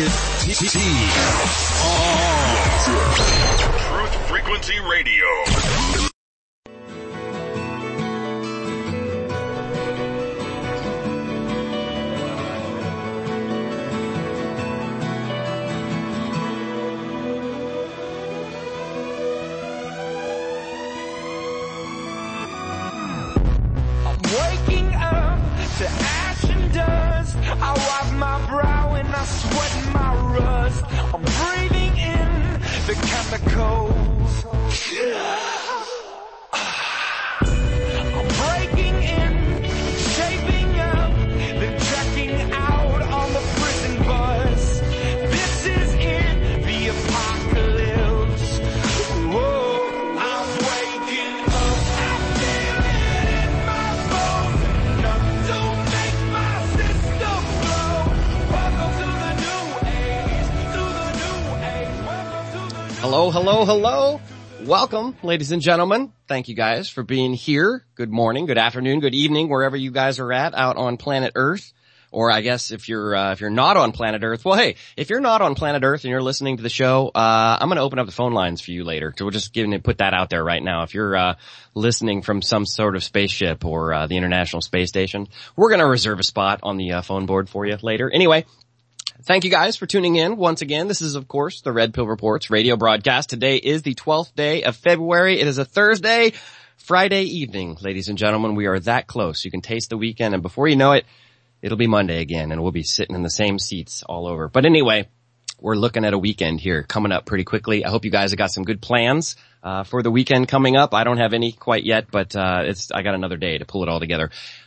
Truth Frequency Radio. Waking up to ash and dust. I wipe my brow and I sweat my rust. I'm breathing in the chemicals. I'm breaking in, shaping up, then checking out on the prison bus. This is it, the apocalypse. Whoa, I'm waking up. I feel it in my bones. Enough to make my system blow. Welcome to the new age, to the new age. Welcome to the new Hello, hello, hello. Welcome, ladies and gentlemen. Thank you guys for being here. Good morning, good afternoon, good evening, wherever you guys are at out on planet Earth. Or I guess if you're not on planet Earth, well, hey, if you're not on planet Earth and you're listening to the show, I'm going to open up the phone lines for you later. So we're just put that out there right now. If you're, listening from some sort of spaceship or, the International Space Station, we're going to reserve a spot on the, phone board for you later. Anyway. Thank you guys for tuning in once again. This is, of course, the Red Pill Reports radio broadcast. Today is the 12th day of February. It is a Thursday, Friday evening. Ladies and gentlemen, we are that close. You can taste the weekend, and before you know it, it'll be Monday again, and we'll be sitting in the same seats all over. But anyway, we're looking at a weekend here coming up pretty quickly. I hope you guys have got some good plans for the weekend coming up. I don't have any quite yet, but I got another day to pull it all together.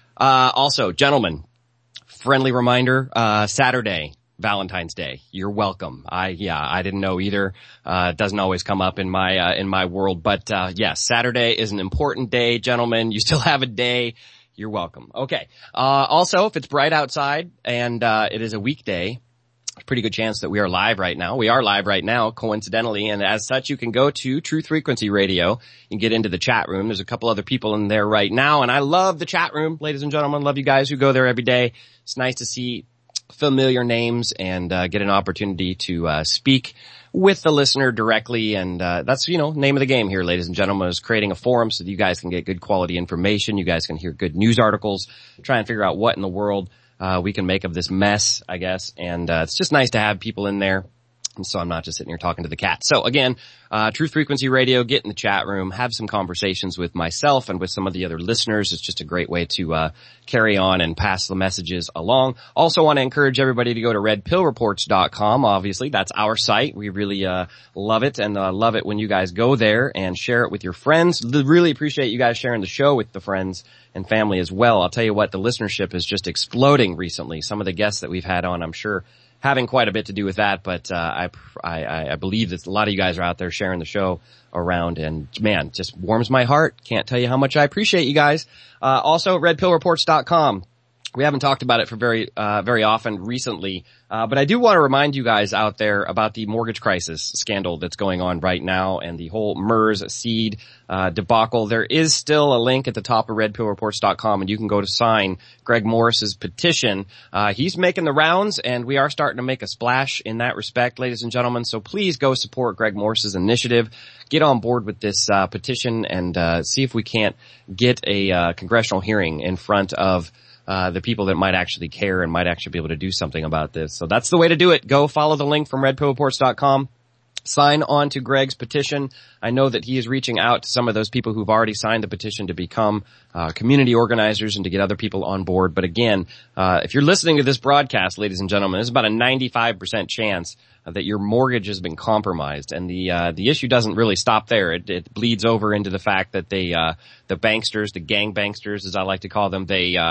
Also, gentlemen, friendly reminder, Saturday, Valentine's Day. You're welcome. I didn't know either. It doesn't always come up in my world, but, yes, Saturday is an important day, gentlemen. You still have a day. You're welcome. Okay. Also, if it's bright outside and, it is a weekday, pretty good chance that we are live right now. We are live right now, coincidentally, and as such, you can go to Truth Frequency Radio and get into the chat room. There's a couple other people in there right now, and I love the chat room, ladies and gentlemen. Love you guys who go there every day. It's nice to see familiar names and get an opportunity to speak with the listener directly, and that's, name of the game here, ladies and gentlemen, is creating a forum so that you guys can get good quality information, you guys can hear good news articles, try and figure out what in the world we can make of this mess, I guess, and it's just nice to have people in there. And so I'm not just sitting here talking to the cat. So again, Truth Frequency Radio, get in the chat room, have some conversations with myself and with some of the other listeners. It's just a great way to carry on and pass the messages along. Also want to encourage everybody to go to redpillreports.com. Obviously, that's our site. We really love it, and love it when you guys go there and share it with your friends. Really appreciate you guys sharing the show with the friends and family as well. I'll tell you what, the listenership is just exploding recently. Some of the guests that we've had on, I'm sure, having quite a bit to do with that, but I believe that a lot of you guys are out there sharing the show around, and man, just warms my heart. Can't tell you how much I appreciate you guys. Also, redpillreports.com. We haven't talked about it for very often recently, but I do want to remind you guys out there about the mortgage crisis scandal that's going on right now and the whole MERS seed debacle. There is still a link at the top of redpillreports.com, and you can go to sign Greg Morris's petition. He's making the rounds, and we are starting to make a splash in that respect, ladies and gentlemen. So please go support Greg Morris's initiative. Get on board with this petition and see if we can't get a congressional hearing in front of the people that might actually care and might actually be able to do something about this. So that's the way to do it. Go follow the link from redpillreports.com. Sign on to Greg's petition. I know that he is reaching out to some of those people who've already signed the petition to become community organizers and to get other people on board. But again, if you're listening to this broadcast, ladies and gentlemen, there's about a 95% chance that your mortgage has been compromised, and the issue doesn't really stop there. It bleeds over into the fact that the banksters, the gang banksters, as I like to call them,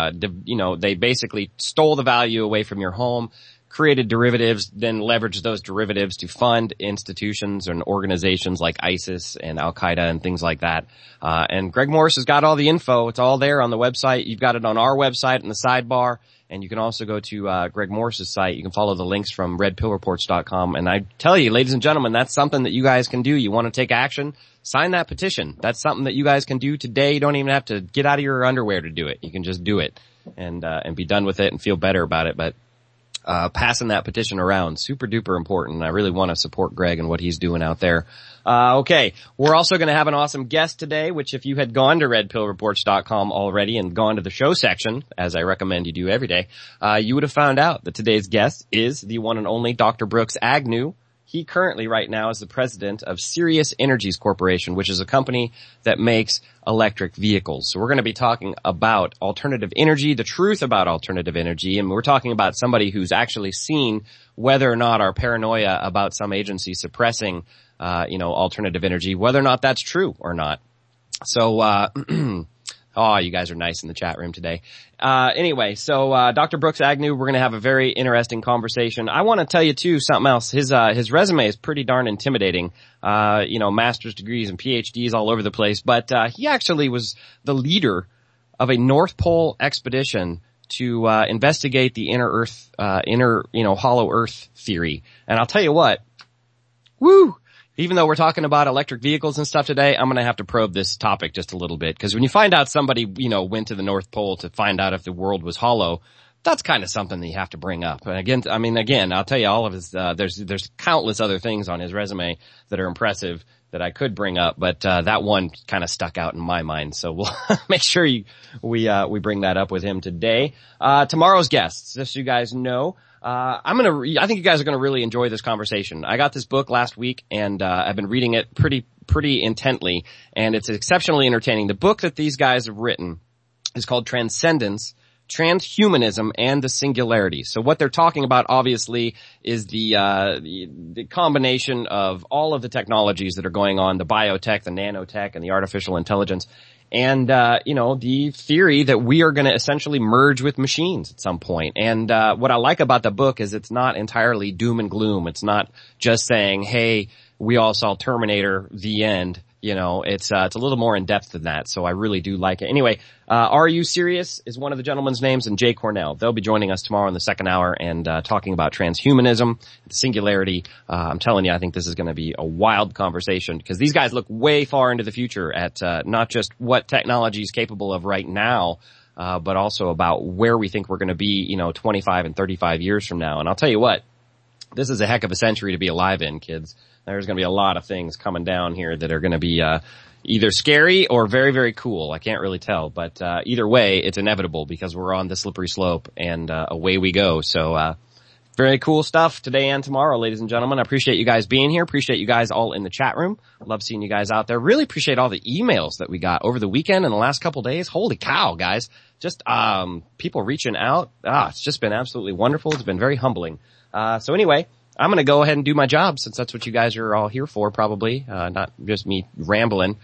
they basically stole the value away from your home, created derivatives, then leveraged those derivatives to fund institutions and organizations like ISIS and Al-Qaeda and things like that. And Greg Morris has got all the info. It's all there on the website. You've got it on our website in the sidebar. And you can also go to Greg Morris's site. You can follow the links from redpillreports.com. And I tell you, ladies and gentlemen, that's something that you guys can do. You want to take action? Sign that petition. That's something that you guys can do today. You don't even have to get out of your underwear to do it. You can just do it and be done with it and feel better about it. But passing that petition around. Super duper important. I really want to support Greg and what he's doing out there. Okay. We're also going to have an awesome guest today, which if you had gone to redpillreports.com already and gone to the show section, as I recommend you do every day, you would have found out that today's guest is the one and only Dr. Brooks Agnew. He currently right now is the president of Sirius Energies Corporation, which is a company that makes electric vehicles. So we're going to be talking about alternative energy, the truth about alternative energy, and we're talking about somebody who's actually seen whether or not our paranoia about some agency suppressing, alternative energy, whether or not that's true or not. So, oh, you guys are nice in the chat room today. Anyway, so Dr. Brooks Agnew, we're going to have a very interesting conversation. I want to tell you too something else. His resume is pretty darn intimidating. Master's degrees and PhDs all over the place, but he actually was the leader of a North Pole expedition to investigate the hollow earth theory. And I'll tell you what, woo! Even though we're talking about electric vehicles and stuff today, I'm going to have to probe this topic just a little bit. Because when you find out somebody, went to the North Pole to find out if the world was hollow, that's kind of something that you have to bring up. And again, I'll tell you all of his, there's countless other things on his resume that are impressive that I could bring up, but that one kind of stuck out in my mind. So we'll make sure we bring that up with him today. Tomorrow's guests, just so you guys know, I think you guys are going to really enjoy this conversation. I got this book last week and, I've been reading it pretty intently, and it's exceptionally entertaining. The book that these guys have written is called Transcendence, Transhumanism, and the Singularity. So what they're talking about obviously is the combination of all of the technologies that are going on, the biotech, the nanotech, and the artificial intelligence. And, the theory that we are going to essentially merge with machines at some point. And, what I like about the book is it's not entirely doom and gloom. It's not just saying, hey, we all saw Terminator, the end. It's a little more in depth than that. So I really do like it. Anyway, Are You Serious is one of the gentlemen's names, and Jay Cornell. They'll be joining us tomorrow in the second hour and, talking about transhumanism, the singularity. I'm telling you, I think this is going to be a wild conversation because these guys look way far into the future at, not just what technology is capable of right now, but also about where we think we're going to be, 25 and 35 years from now. And I'll tell you what, this is a heck of a century to be alive in, kids. There's going to be a lot of things coming down here that are going to be either scary or very, very cool. I can't really tell, but either way, it's inevitable because we're on the slippery slope and away we go. So very cool stuff today and tomorrow, ladies and gentlemen. I appreciate you guys being here. Appreciate you guys all in the chat room. Love seeing you guys out there. Really appreciate all the emails that we got over the weekend and the last couple days. Holy cow, guys. Just people reaching out. It's just been absolutely wonderful. It's been very humbling. So anyway, I'm going to go ahead and do my job since that's what you guys are all here for, probably, not just me rambling.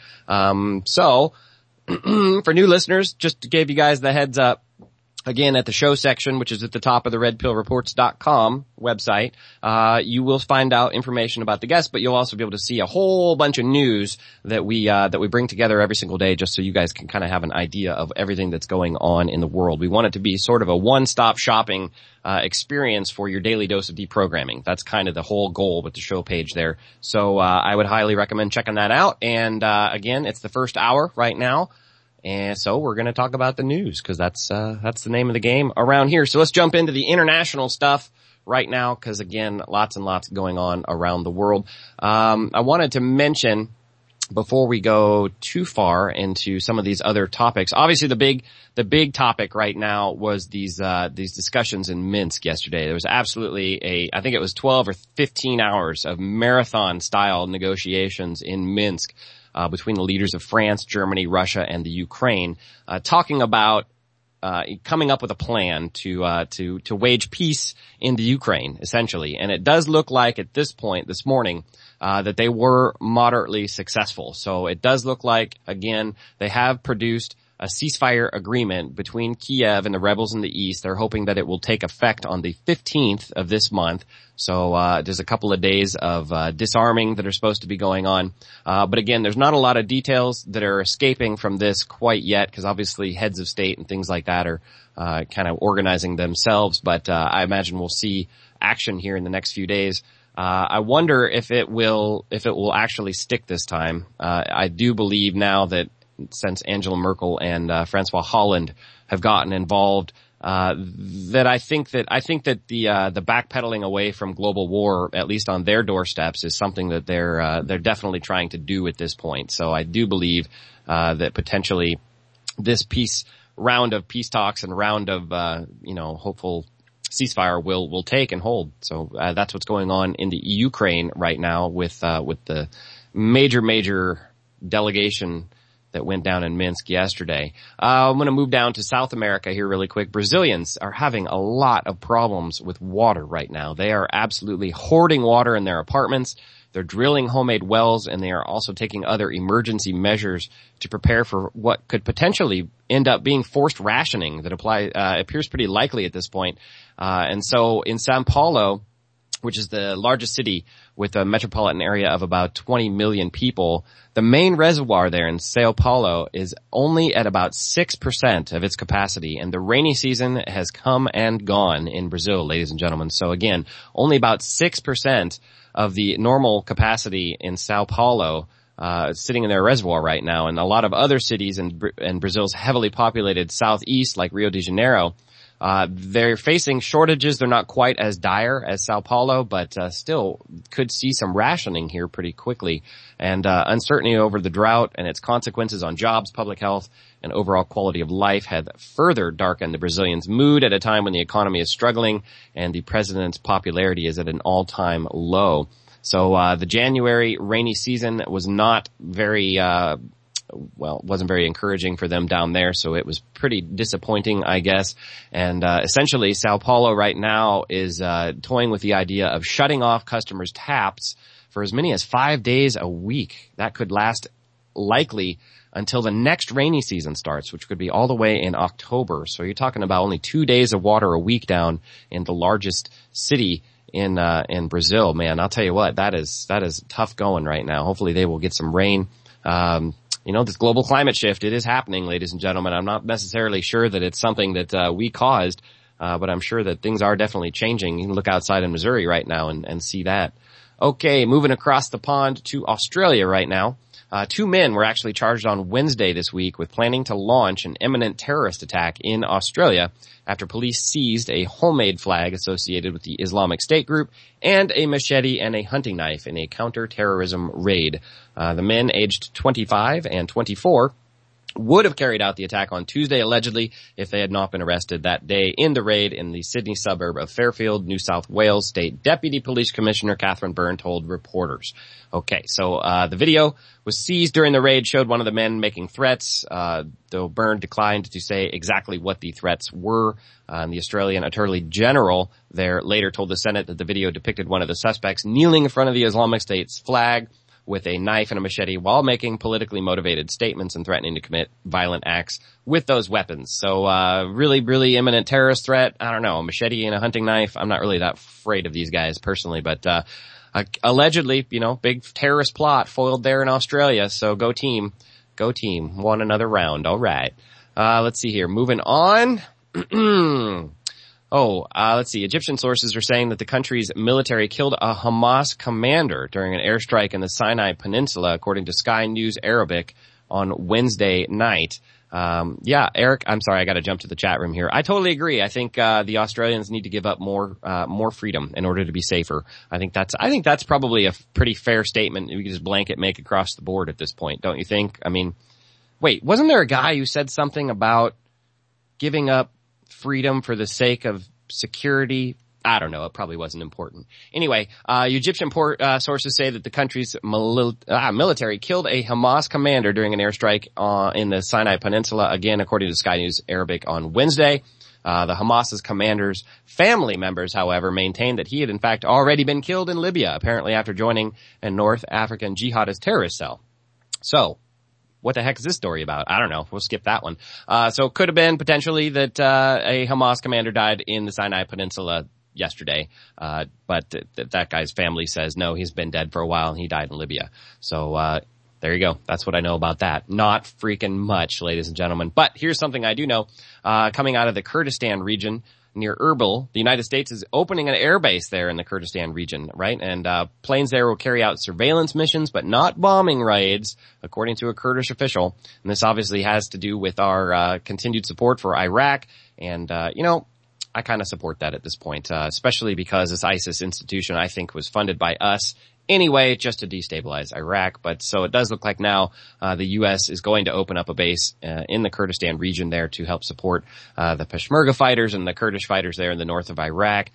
So for new listeners, just to give you guys the heads up, again, at the show section, which is at the top of the redpillreports.com website, you will find out information about the guests, but you'll also be able to see a whole bunch of news that we bring together every single day just so you guys can kind of have an idea of everything that's going on in the world. We want it to be sort of a one-stop shopping experience for your daily dose of deprogramming. That's kind of the whole goal with the show page there. So, I would highly recommend checking that out. And, again, it's the first hour right now. And so we're going to talk about the news because that's the name of the game around here. So let's jump into the international stuff right now because, again, lots and lots going on around the world. I wanted to mention before we go too far into some of these other topics, obviously the big topic right now was these discussions in Minsk yesterday. There was absolutely I think it was 12 or 15 hours of marathon style negotiations in Minsk. Between the leaders of France, Germany, Russia, and the Ukraine, talking about coming up with a plan to wage peace in the Ukraine, essentially. And it does look like at this point, this morning, that they were moderately successful. So it does look like, again, they have produced a ceasefire agreement between Kiev and the rebels in the east. They're hoping that it will take effect on the 15th of this month. So there's a couple of days of disarming that are supposed to be going on. But again, there's not a lot of details that are escaping from this quite yet because obviously heads of state and things like that are kind of organizing themselves. But I imagine we'll see action here in the next few days. I wonder if it will actually stick this time. I do believe now that since Angela Merkel and Francois Hollande have gotten involved, that I think that the backpedaling away from global war, at least on their doorsteps, is something that they're definitely trying to do at this point. So I do believe, that potentially this round of peace talks and round of, hopeful ceasefire will take and hold. So, that's what's going on in the Ukraine right now with the major delegation that went down in Minsk yesterday. I'm going to move down to South America here really quick. Brazilians are having a lot of problems with water right now. They are absolutely hoarding water in their apartments. They're drilling homemade wells, and they are also taking other emergency measures to prepare for what could potentially end up being forced rationing that appears pretty likely at this point. And so in São Paulo, which is the largest city with a metropolitan area of about 20 million people, the main reservoir there in São Paulo is only at about 6% of its capacity, and the rainy season has come and gone in Brazil, ladies and gentlemen. So again, only about 6% of the normal capacity in São Paulo sitting in their reservoir right now, and a lot of other cities in Brazil's heavily populated southeast, like Rio de Janeiro, they're facing shortages. They're not quite as dire as Sao Paulo, but still could see some rationing here pretty quickly. And uncertainty over the drought and its consequences on jobs, public health, and overall quality of life had further darkened the Brazilians' mood at a time when the economy is struggling and the president's popularity is at an all-time low. So the January rainy season was not wasn't very encouraging for them down there, so it was pretty disappointing, I guess. And essentially, Sao Paulo right now is toying with the idea of shutting off customers' taps for as many as 5 days a week. That could last likely until the next rainy season starts, which could be all the way in October. So you're talking about only 2 days of water a week down in the largest city in Brazil. Man, I'll tell you what, that is tough going right now. Hopefully they will get some rain. This global climate shift, it is happening, ladies and gentlemen. I'm not necessarily sure that it's something that we caused, but I'm sure that things are definitely changing. You can look outside in Missouri right now and see that. Okay, moving across the pond to Australia right now. 2 men were actually charged on Wednesday this week with planning to launch an imminent terrorist attack in Australia after police seized a homemade flag associated with the Islamic State group and a machete and a hunting knife in a counter-terrorism raid. The men, aged 25 and 24, would have carried out the attack on Tuesday, allegedly, if they had not been arrested that day in the raid in the Sydney suburb of Fairfield, New South Wales. State Deputy Police Commissioner Catherine Byrne told reporters. Okay, so the video was seized during the raid, showed one of the men making threats, though Byrne declined to say exactly what the threats were. The Australian Attorney General there later told the Senate that the video depicted one of the suspects kneeling in front of the Islamic State's flag with a knife and a machete while making politically motivated statements and threatening to commit violent acts with those weapons. So, really, really imminent terrorist threat. I don't know, a machete and a hunting knife. I'm not really that afraid of these guys personally, but, allegedly, big terrorist plot foiled there in Australia. So go team, won another round. All right. Let's see here. Moving on. Let's see. Egyptian sources are saying that the country's military killed a Hamas commander during an airstrike in the Sinai Peninsula, according to Sky News Arabic on Wednesday night. Eric, I'm sorry, I gotta jump to the chat room here. I totally agree. I think, the Australians need to give up more freedom in order to be safer. I think that's probably a pretty fair statement. We can just blanket make across the board at this point, don't you think? I mean, wait, wasn't there a guy who said something about giving up freedom for the sake of security? I don't know. It probably wasn't important. Anyway, Egyptian sources say that the country's military killed a Hamas commander during an airstrike in the Sinai Peninsula, again, according to Sky News Arabic on Wednesday. The Hamas's commander's family members, however, maintained that he had in fact already been killed in Libya, apparently after joining a North African jihadist terrorist cell. So, what the heck is this story about? I don't know. We'll skip that one. So it could have been potentially that a Hamas commander died in the Sinai Peninsula yesterday. But that guy's family says no, he's been dead for a while and he died in Libya. So there you go. That's what I know about that. Not freaking much, ladies and gentlemen. But here's something I do know. Coming out of the Kurdistan region, near Erbil. The United States is opening an air base there in the Kurdistan region, right? And planes there will carry out surveillance missions, but not bombing raids, according to a Kurdish official. And this obviously has to do with our continued support for Iraq. And, I kind of support that at this point, especially because this ISIS institution, I think, was funded by us anyway, just to destabilize Iraq. But so it does look like now the U.S. is going to open up a base in the Kurdistan region there to help support the Peshmerga fighters and the Kurdish fighters there in the north of Iraq.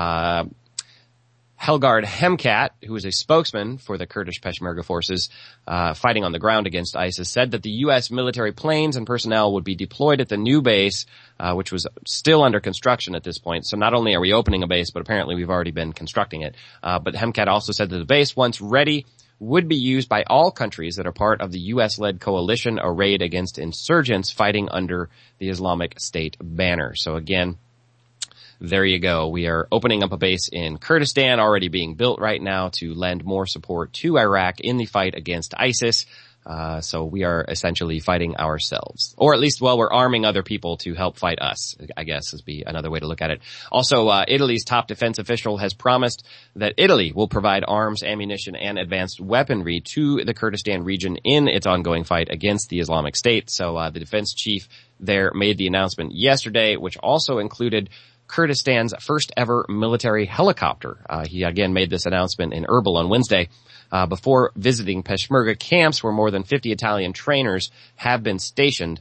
Helgard Hemkat, who is a spokesman for the Kurdish Peshmerga forces fighting on the ground against ISIS, said that the U.S. military planes and personnel would be deployed at the new base, which was still under construction at this point. So not only are we opening a base, but apparently we've already been constructing it. But Hemkat also said that the base, once ready, would be used by all countries that are part of the U.S.-led coalition arrayed against insurgents fighting under the Islamic State banner. So again, there you go. We are opening up a base in Kurdistan, already being built right now to lend more support to Iraq in the fight against ISIS. So we are essentially fighting ourselves. Or at least, we're arming other people to help fight us, I guess, would be another way to look at it. Also, Italy's top defense official has promised that Italy will provide arms, ammunition, and advanced weaponry to the Kurdistan region in its ongoing fight against the Islamic State. So, the defense chief there made the announcement yesterday, which also included Kurdistan's first ever military helicopter. He again made this announcement in Erbil on Wednesday, before visiting Peshmerga camps where more than 50 Italian trainers have been stationed.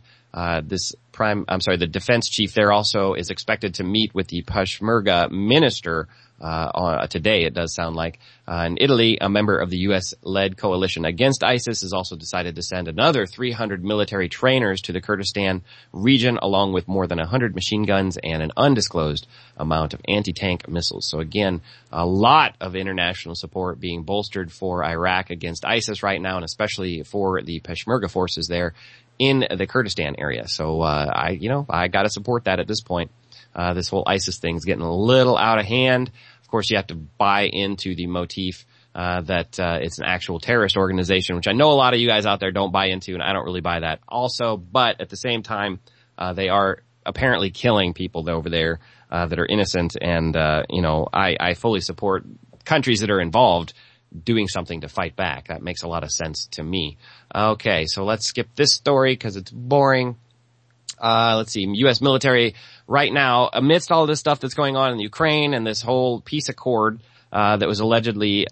The defense chief there also is expected to meet with the Peshmerga minister today, it does sound like. In Italy, a member of the U.S.-led coalition against ISIS, has also decided to send another 300 military trainers to the Kurdistan region, along with more than 100 machine guns and an undisclosed amount of anti-tank missiles. So again, a lot of international support being bolstered for Iraq against ISIS right now, and especially for the Peshmerga forces there in the Kurdistan area. So, I gotta support that at this point. This whole ISIS thing's getting a little out of hand. Of course, you have to buy into the motif that it's an actual terrorist organization, which I know a lot of you guys out there don't buy into, and I don't really buy that also. But at the same time, they are apparently killing people over there that are innocent, and I fully support countries that are involved doing something to fight back. That makes a lot of sense to me. Okay, so let's skip this story because it's boring. Let's see, U.S. military right now, amidst all of this stuff that's going on in Ukraine and this whole peace accord that was allegedly,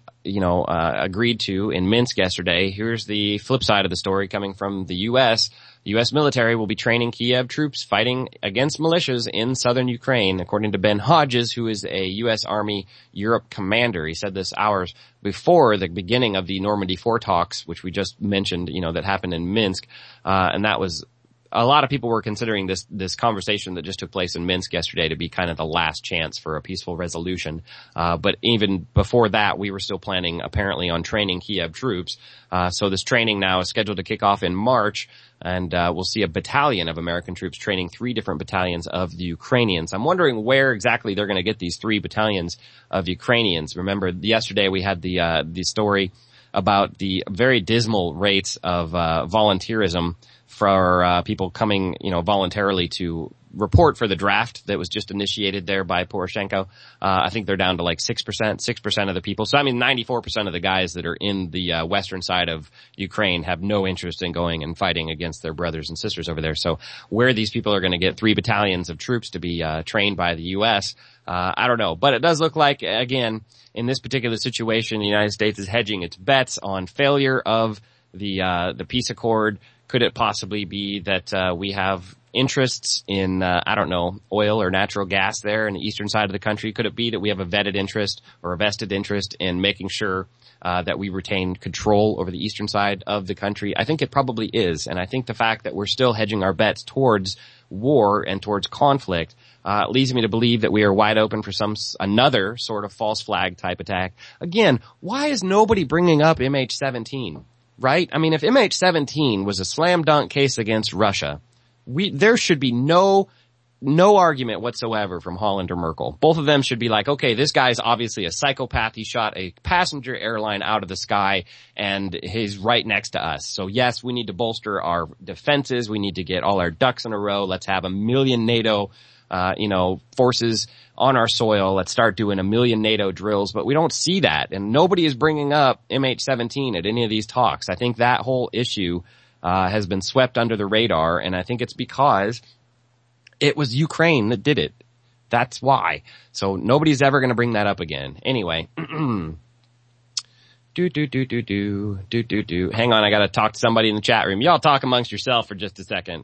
agreed to in Minsk yesterday. Here's the flip side of the story coming from the U.S. The U.S. military will be training Kiev troops fighting against militias in southern Ukraine, according to Ben Hodges, who is a U.S. Army Europe commander. He said this hours before the beginning of the Normandy 4 talks, which we just mentioned, that happened in Minsk. And that was, a lot of people were considering this conversation that just took place in Minsk yesterday to be kind of the last chance for a peaceful resolution. But even before that, we were still planning apparently on training Kiev troops. So this training now is scheduled to kick off in March, and we'll see a battalion of American troops training 3 different battalions of the Ukrainians. I'm wondering where exactly they're going to get these 3 battalions of Ukrainians. Remember, yesterday we had the story about the very dismal rates of volunteerism for people coming, voluntarily to report for the draft that was just initiated there by Poroshenko. I think they're down to like 6% of the people. So 94% of the guys that are in the western side of Ukraine have no interest in going and fighting against their brothers and sisters over there. So where these people are going to get 3 battalions of troops to be trained by the U.S., I don't know. But it does look like, again, in this particular situation, the United States is hedging its bets on failure of the peace accord. Could it possibly be that we have interests in, oil or natural gas there in the eastern side of the country? Could it be that we have a vetted interest or a vested interest in making sure that we retain control over the eastern side of the country? I think it probably is. And I think the fact that we're still hedging our bets towards war and towards conflict leads me to believe that we are wide open for another sort of false flag type attack. Again, why is nobody bringing up MH17? Right? I mean, if MH17 was a slam dunk case against Russia, there should be no argument whatsoever from Holland or Merkel. Both of them should be like, okay, this guy's obviously a psychopath. He shot a passenger airline out of the sky and he's right next to us. So yes, we need to bolster our defenses. We need to get all our ducks in a row. Let's have 1 million NATO forces on our soil. Let's start doing 1 million NATO drills. But we don't see that. And nobody is bringing up MH17 at any of these talks. I think that whole issue has been swept under the radar. And I think it's because it was Ukraine that did it. That's why. So nobody's ever going to bring that up again. Anyway. Hang on, I gotta talk to somebody in the chat room. Y'all talk amongst yourself for just a second.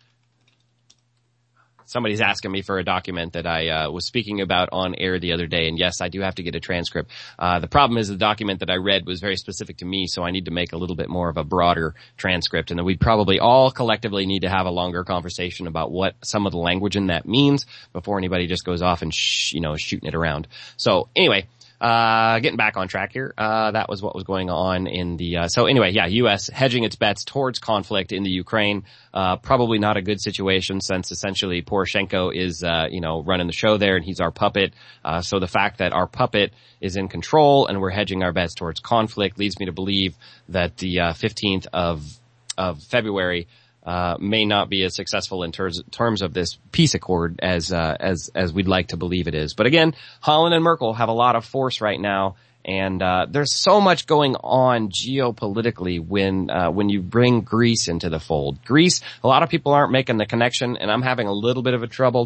Somebody's asking me for a document that I was speaking about on air the other day, and yes, I do have to get a transcript. The problem is the document that I read was very specific to me, so I need to make a little bit more of a broader transcript, and then we'd probably all collectively need to have a longer conversation about what some of the language in that means before anybody just goes off and shooting it around. So anyway, getting back on track here. That was what was going on in the, so anyway, yeah, U.S. hedging its bets towards conflict in the Ukraine. Probably not a good situation since essentially Poroshenko is, running the show there and he's our puppet. So the fact that our puppet is in control and we're hedging our bets towards conflict leads me to believe that the, 15th of February, may not be as successful in terms of this peace accord as we'd like to believe it is. But again, Holland and Merkel have a lot of force right now, and there's so much going on geopolitically when you bring Greece into the fold. Greece, a lot of people aren't making the connection, and I'm having a little bit of trouble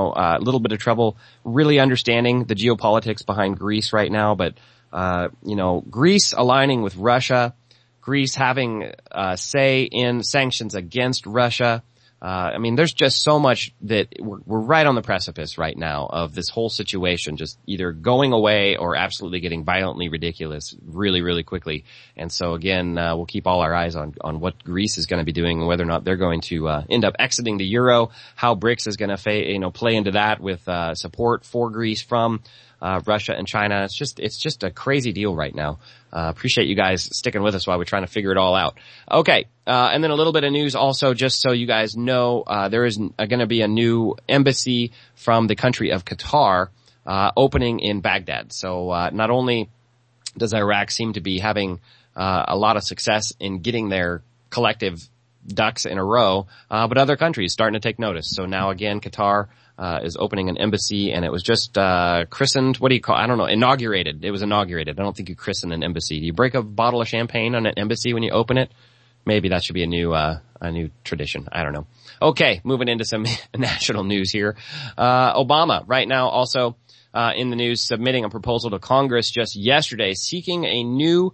really understanding the geopolitics behind Greece right now. But Greece aligning with Russia, Greece having say in sanctions against Russia. There's just so much that we're right on the precipice right now of this whole situation just either going away or absolutely getting violently ridiculous really, really quickly. And so again, we'll keep all our eyes on what Greece is going to be doing and whether or not they're going to end up exiting the euro, how BRICS is going to play into that with support for Greece from Russia and China. It's just a crazy deal right now. Appreciate you guys sticking with us while we're trying to figure it all out. Okay. And then a little bit of news also, just so you guys know, there is going to be a new embassy from the country of Qatar, opening in Baghdad. So, not only does Iraq seem to be having, a lot of success in getting their collective ducks in a row, but other countries starting to take notice. So now again, Qatar, is opening an embassy, and it was just christened. What do you call? I don't know. Inaugurated. It was inaugurated. I don't think you christen an embassy. Do you break a bottle of champagne on an embassy when you open it? Maybe that should be a new tradition. I don't know. Okay, moving into some national news here. Obama right now also in the news, submitting a proposal to Congress just yesterday, seeking a new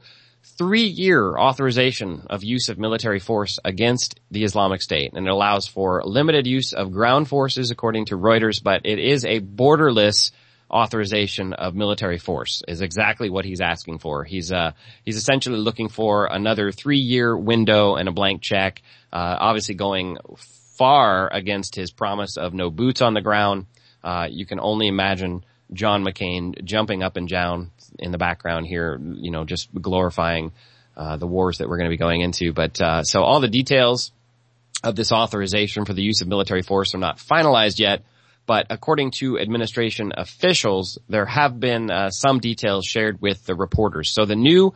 3-year authorization of use of military force against the Islamic State. And it allows for limited use of ground forces, according to Reuters, but it is a borderless authorization of military force is exactly what he's asking for. He's essentially looking for another 3-year window and a blank check, obviously going far against his promise of no boots on the ground. You can only imagine John McCain jumping up and down in the background here, just glorifying the wars that we're going to be going into. But so all the details of this authorization for the use of military force are not finalized yet. But according to administration officials, there have been some details shared with the reporters. So the new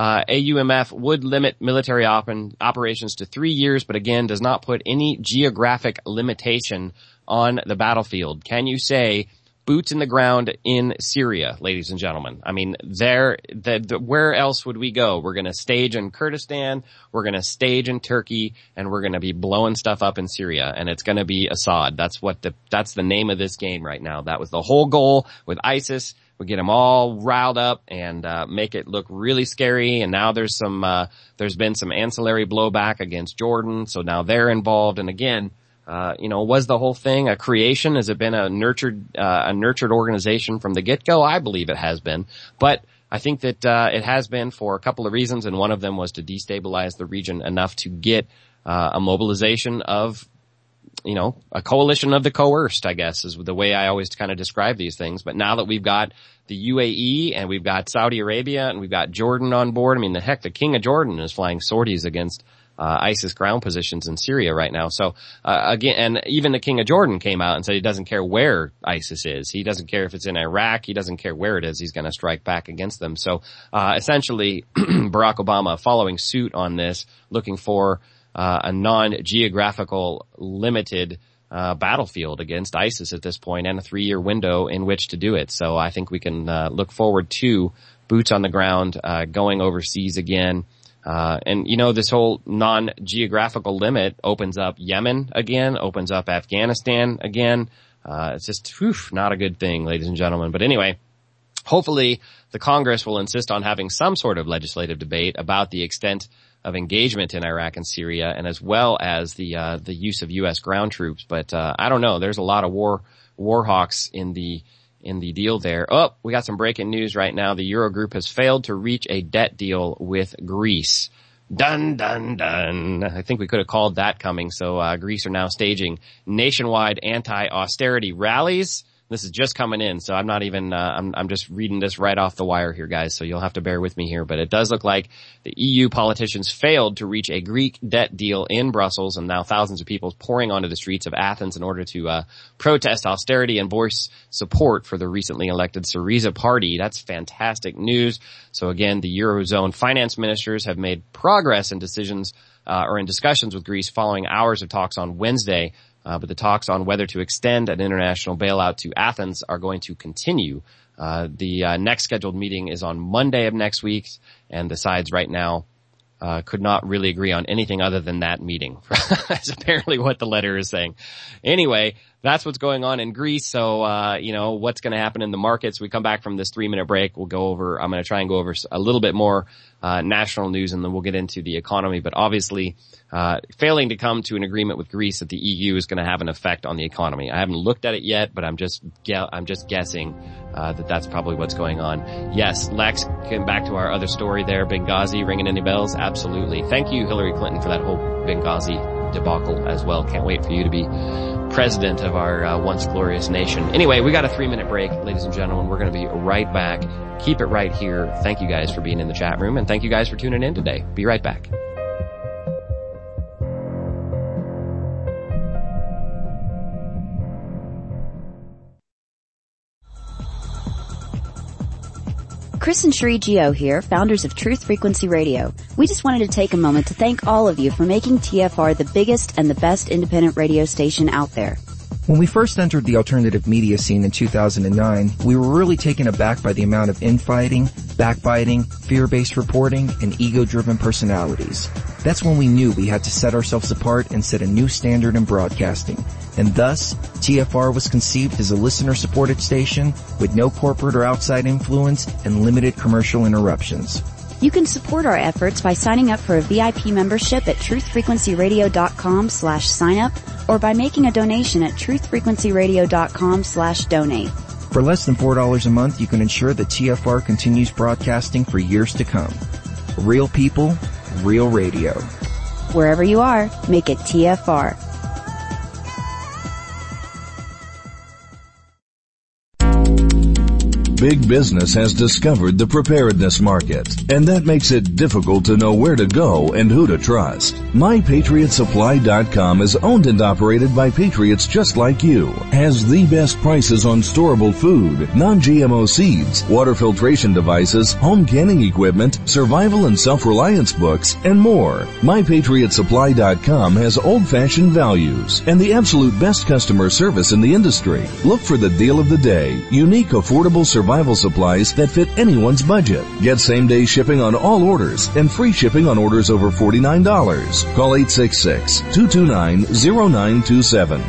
AUMF would limit military operations to 3 years, but again does not put any geographic limitation on the battlefield. Can you say boots in the ground in Syria, ladies and gentlemen? I mean, where else would we go? We're going to stage in Kurdistan, we're going to stage in Turkey, and we're going to be blowing stuff up in Syria, and it's going to be Assad. That's the name of this game right now. That was the whole goal with ISIS. We get them all riled up and make it look really scary. And now there's been some ancillary blowback against Jordan, so now they're involved. And again, was the whole thing a creation? Has it been a nurtured organization from the get-go? I believe it has been. But I think that, it has been for a couple of reasons, and one of them was to destabilize the region enough to get, a mobilization of, a coalition of the coerced, I guess, is the way I always kind of describe these things. But now that we've got the UAE and we've got Saudi Arabia and we've got Jordan on board, the king of Jordan is flying sorties against ISIS ground positions in Syria right now. So, again, and even the king of Jordan came out and said he doesn't care where ISIS is. He doesn't care if it's in Iraq. He doesn't care where it is. He's going to strike back against them. So, essentially, Barack Obama following suit on this, looking for a non-geographical limited battlefield against ISIS at this point, and a 3-year window in which to do it. So I think we can look forward to boots on the ground, going overseas again. And this whole non-geographical limit opens up Yemen again, opens up Afghanistan again. It's just, not a good thing, ladies and gentlemen. But anyway, hopefully the Congress will insist on having some sort of legislative debate about the extent of engagement in Iraq and Syria, and as well as the use of U.S. ground troops. But, I don't know. There's a lot of war hawks in the deal there. Oh, we got some breaking news right now. The Eurogroup has failed to reach a debt deal with Greece. Dun, dun, dun. I think we could have called that coming. So, Greece are now staging nationwide anti-austerity rallies. This is just coming in, so I'm not even, I'm just reading this right off the wire here, guys, so you'll have to bear with me here. But it does look like the EU politicians failed to reach a Greek debt deal in Brussels, and now thousands of people pouring onto the streets of Athens in order to protest austerity and voice support for the recently elected Syriza party. That's fantastic news. So again, the Eurozone finance ministers have made progress in decisions, or in discussions with Greece following hours of talks on Wednesday. But the talks on whether to extend an international bailout to Athens are going to continue. The next scheduled meeting is on Monday of next week, and the sides right now could not really agree on anything other than that meeting. That's apparently what the letter is saying. Anyway, that's what's going on in Greece. So, what's going to happen in the markets. We come back from this 3-minute break. I'm going to try and go over a little bit more national news, and then we'll get into the economy. But obviously, failing to come to an agreement with Greece that the EU is going to have an effect on the economy. I haven't looked at it yet, but I'm just guessing that's probably what's going on. Yes, Lex, getting back to our other story there, Benghazi, ringing any bells? Absolutely. Thank you, Hillary Clinton, for that whole Benghazi debacle as well. Can't wait for you to be president of our once glorious nation. Anyway, we got a 3-minute break, ladies and gentlemen. We're going to be right back. Keep it right here. Thank you guys for being in the chat room, and thank you guys for tuning in today. Be right back. Chris and Sheree Gio here, founders of Truth Frequency Radio. We just wanted to take a moment to thank all of you for making TFR the biggest and the best independent radio station out there. When we first entered the alternative media scene in 2009, we were really taken aback by the amount of infighting, backbiting, fear-based reporting, and ego-driven personalities. That's when we knew we had to set ourselves apart and set a new standard in broadcasting. And thus, TFR was conceived as a listener-supported station with no corporate or outside influence and limited commercial interruptions. You can support our efforts by signing up for a VIP membership at truthfrequencyradio.com/sign-up or by making a donation at truthfrequencyradio.com/donate. For less than $4 a month, you can ensure that TFR continues broadcasting for years to come. Real people, real radio. Wherever you are, make it TFR. Big business has discovered the preparedness market, and that makes it difficult to know where to go and who to trust. MyPatriotSupply.com is owned and operated by patriots just like you. Has the best prices on storable food, non-GMO seeds, water filtration devices, home canning equipment, survival and self-reliance books, and more. MyPatriotSupply.com has old-fashioned values and the absolute best customer service in the industry. Look for the deal of the day. Unique, affordable survival supplies that fit anyone's budget. Get same-day shipping on all orders and free shipping on orders over $49. Call 866-229-0927.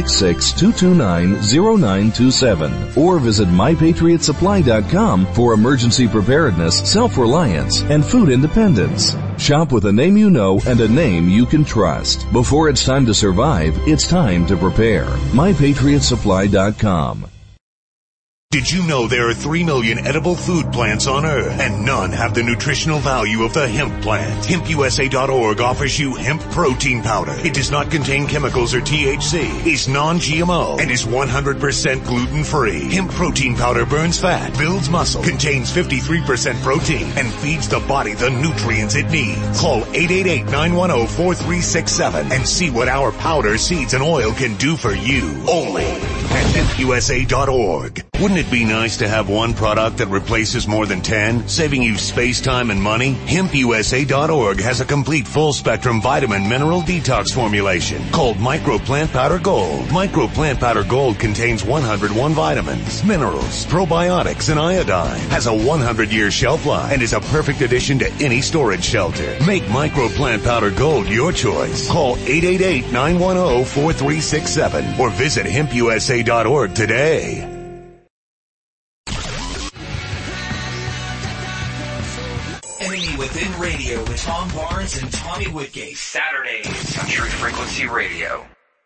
866-229-0927. Or visit MyPatriotSupply.com for emergency preparedness, self-reliance, and food independence. Shop with a name you know and a name you can trust. Before it's time to survive, it's time to prepare. MyPatriotSupply.com. Did you know there are 3 million edible food plants on Earth, and none have the nutritional value of the hemp plant? HempUSA.org offers you hemp protein powder. It does not contain chemicals or THC, is non-GMO, and is 100% gluten-free. Hemp protein powder burns fat, builds muscle, contains 53% protein, and feeds the body the nutrients it needs. Call 888-910-4367 and see what our powder, seeds, and oil can do for you. Only at HempUSA.org. Wouldn't it be nice to have one product that replaces more than 10, saving you space, time, and money? HempUSA.org has a complete full-spectrum vitamin mineral detox formulation called Micro Plant Powder Gold. Micro Plant Powder Gold contains 101 vitamins, minerals, probiotics, and iodine. Has a 100-year shelf life and is a perfect addition to any storage shelter. Make Micro Plant Powder Gold your choice. Call 888-910-4367 or visit HempUSA.org today. Enemy Within Radio with Tom Barnes and Tommy Whitgate. Saturdays on Truth Frequency Radio.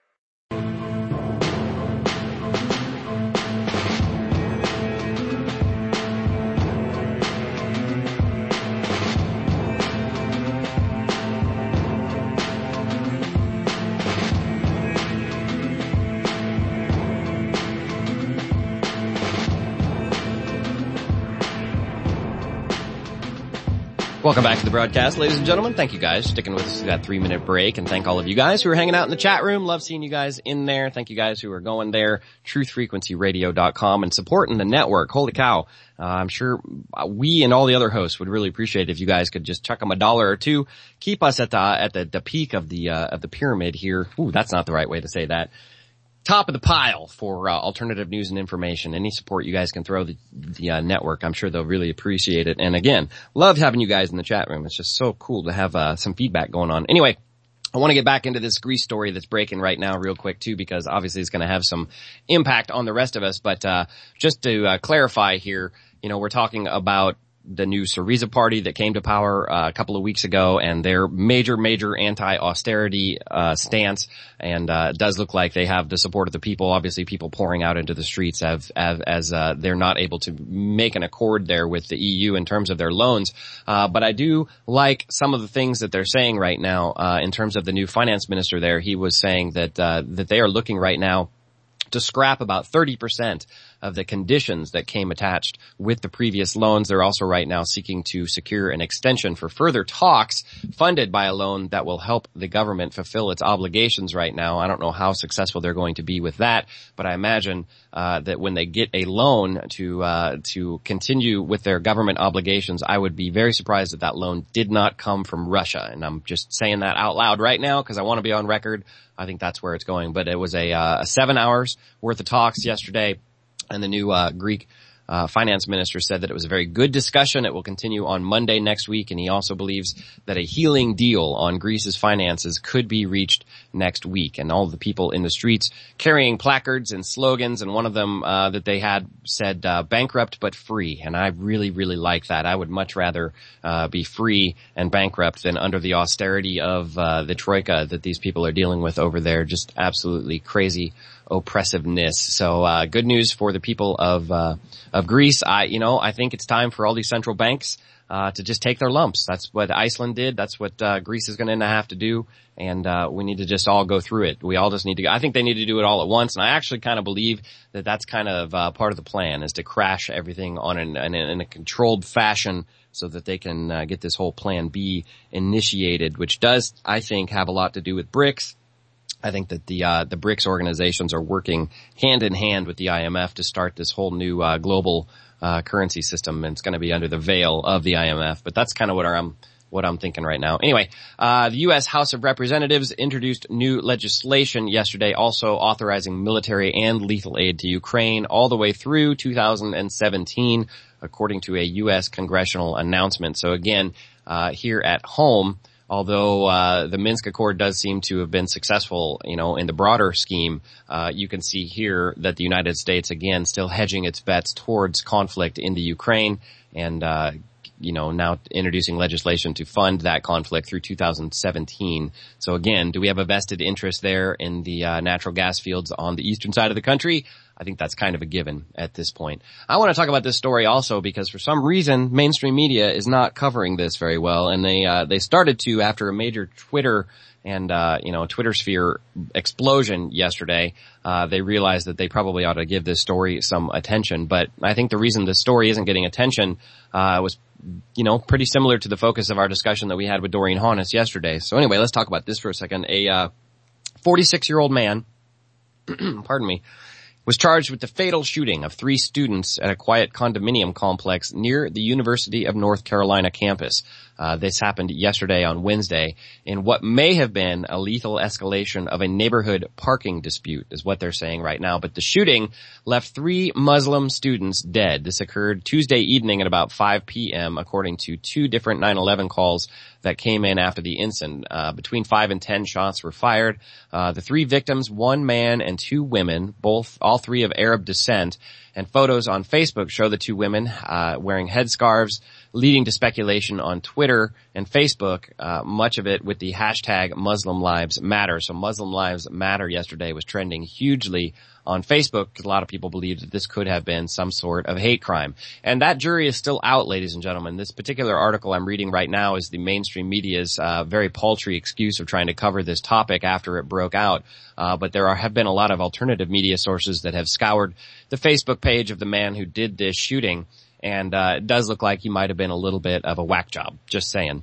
Welcome back to the broadcast, ladies and gentlemen. Thank you guys for sticking with us through that 3-minute break, and thank all of you guys who are hanging out in the chat room. Love seeing you guys in there. Thank you guys who are going there, truthfrequencyradio.com, and supporting the network. Holy cow. I'm sure we and all the other hosts would really appreciate it if you guys could just chuck them $1 or $2. Keep us at the peak of the pyramid here. Ooh, that's not the right way to say that. Top of the pile for alternative news and information. Any support you guys can throw the network, I'm sure they'll really appreciate it. And again, love having you guys in the chat room. It's just so cool to have some feedback going on. Anyway, I want to get back into this Greece story that's breaking right now real quick too, because obviously it's going to have some impact on the rest of us. But just to clarify here, we're talking about the new Syriza party that came to power a couple of weeks ago, and their major anti-austerity stance. And it does look like they have the support of the people. Obviously, people pouring out into the streets as they're not able to make an accord there with the EU in terms of their loans. But I do like some of the things that they're saying right now in terms of the new finance minister there. He was saying that they are looking right now to scrap about 30% of the conditions that came attached with the previous loans. They're also right now seeking to secure an extension for further talks funded by a loan that will help the government fulfill its obligations right now. I don't know how successful they're going to be with that, but I imagine that when they get a loan to continue with their government obligations, I would be very surprised if that loan did not come from Russia. And I'm just saying that out loud right now because I want to be on record. I think that's where it's going. But it was a 7 hours worth of talks yesterday. And the new Greek finance minister said that it was a very good discussion. It will continue on Monday next week, and he also believes that a healing deal on Greece's finances could be reached next week. And all of the people in the streets carrying placards and slogans, and one of them that they had said bankrupt but free. And I really like that. I would much rather be free and bankrupt than under the austerity of the troika that these people are dealing with over there. Just absolutely crazy oppressiveness. So good news for the people of Greece. I think it's time for all these central banks to just take their lumps. That's what Iceland did. That's what Greece is going to have to do. And we need to just all go through it. We all just need to I think they need to do it all at once. And I actually kind of believe that that's kind of part of the plan, is to crash everything on in a controlled fashion so that they can get this whole plan B initiated, which does, I think, have a lot to do with BRICS. I think that the BRICS organizations are working hand in hand with the IMF to start this whole new global currency system, and it's going to be under the veil of the IMF. But that's kind of what I'm thinking right now. Anyway, the U.S. House of Representatives introduced new legislation yesterday, also authorizing military and lethal aid to Ukraine all the way through 2017, according to a U.S. congressional announcement. So again, here at home, although the Minsk Accord does seem to have been successful, in the broader scheme, you can see here that the United States, again, still hedging its bets towards conflict in the Ukraine and, now introducing legislation to fund that conflict through 2017. So again, do we have a vested interest there in the natural gas fields on the eastern side of the country? I think that's kind of a given at this point. I want to talk about this story also because for some reason mainstream media is not covering this very well, and they started to after a major Twitter and Twitter sphere explosion yesterday. They realized that they probably ought to give this story some attention, but I think the reason this story isn't getting attention was pretty similar to the focus of our discussion that we had with Doreen Honus yesterday. So anyway, let's talk about this for a second. A 46-year-old man, pardon me, was charged with the fatal shooting of 3 students at a quiet condominium complex near the University of North Carolina campus. This happened yesterday on Wednesday in what may have been a lethal escalation of a neighborhood parking dispute, is what they're saying right now. But the shooting left 3 Muslim students dead. This occurred Tuesday evening at about 5 p.m., according to 2 different 9/11 calls that came in after the incident. Between 5 and 10 shots were fired. The 3 victims, 1 man and 2 women, all 3 of Arab descent, and photos on Facebook show the 2 women wearing headscarves, leading to speculation on Twitter and Facebook, much of it with the hashtag Muslim Lives Matter. So Muslim Lives Matter yesterday was trending hugely on Facebook because a lot of people believe that this could have been some sort of hate crime. And that jury is still out, ladies and gentlemen. This particular article I'm reading right now is the mainstream media's very paltry excuse of trying to cover this topic after it broke out. But there have been a lot of alternative media sources that have scoured the Facebook page of the man who did this shooting. And it does look like he might have been a little bit of a whack job, just saying.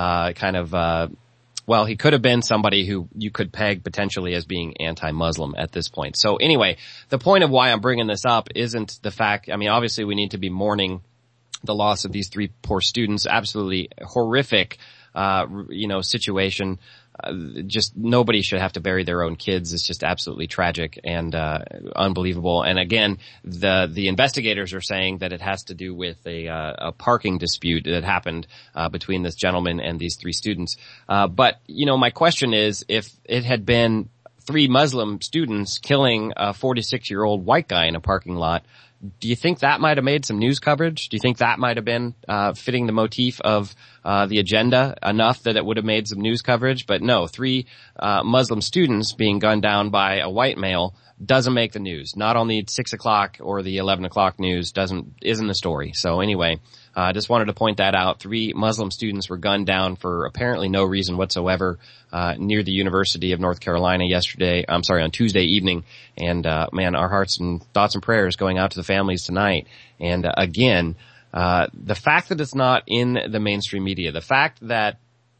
Well, he could have been somebody who you could peg potentially as being anti-Muslim at this point. So anyway, the point of why I'm bringing this up isn't the fact, I mean, obviously we need to be mourning the loss of these 3 poor students. Absolutely horrific, situation. Just nobody should have to bury their own kids. It's just absolutely tragic and unbelievable. And again, the investigators are saying that it has to do with a parking dispute that happened between this gentleman and these 3 students. But my question is, if it had been 3 Muslim students killing a 46-year-old white guy in a parking lot, do you think that might have made some news coverage? Do you think that might have been fitting the motif of the agenda enough that it would have made some news coverage? But no, 3 Muslim students being gunned down by a white male doesn't make the news. Not on the 6 o'clock or the 11 o'clock news isn't the story. So anyway, I just wanted to point that out. 3 Muslim students were gunned down for apparently no reason whatsoever near the University of North Carolina on Tuesday evening. And man, our hearts and thoughts and prayers going out to the families tonight. And again, the fact that it's not in the mainstream media, the fact that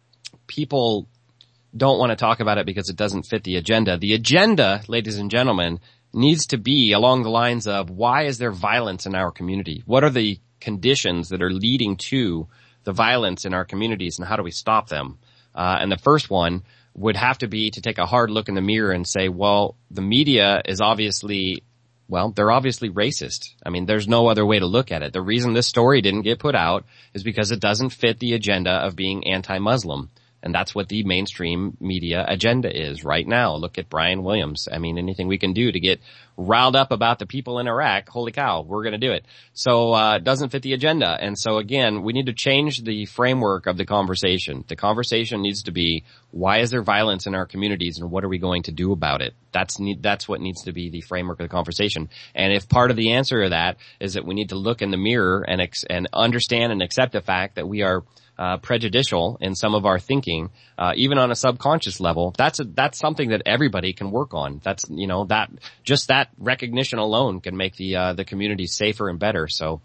people don't want to talk about it because it doesn't fit the agenda. The agenda, ladies and gentlemen, needs to be along the lines of, why is there violence in our community? What are the conditions that are leading to the violence in our communities, and how do we stop them? And the first one would have to be to take a hard look in the mirror and say, well, the media is they're obviously racist. I mean, there's no other way to look at it. The reason this story didn't get put out is because it doesn't fit the agenda of being anti-Muslim. And that's what the mainstream media agenda is right now. Look at Brian Williams. I mean, anything we can do to get riled up about the people in Iraq, holy cow, we're going to do it. So it doesn't fit the agenda. And so again, we need to change the framework of the conversation. The conversation needs to be, why is there violence in our communities, and what are we going to do about it? That's what needs to be the framework of the conversation. And if part of the answer to that is that we need to look in the mirror and understand and accept the fact that we are prejudicial in some of our thinking, even on a subconscious level, that's something that everybody can work on. That's, that recognition alone can make the community safer and better. So,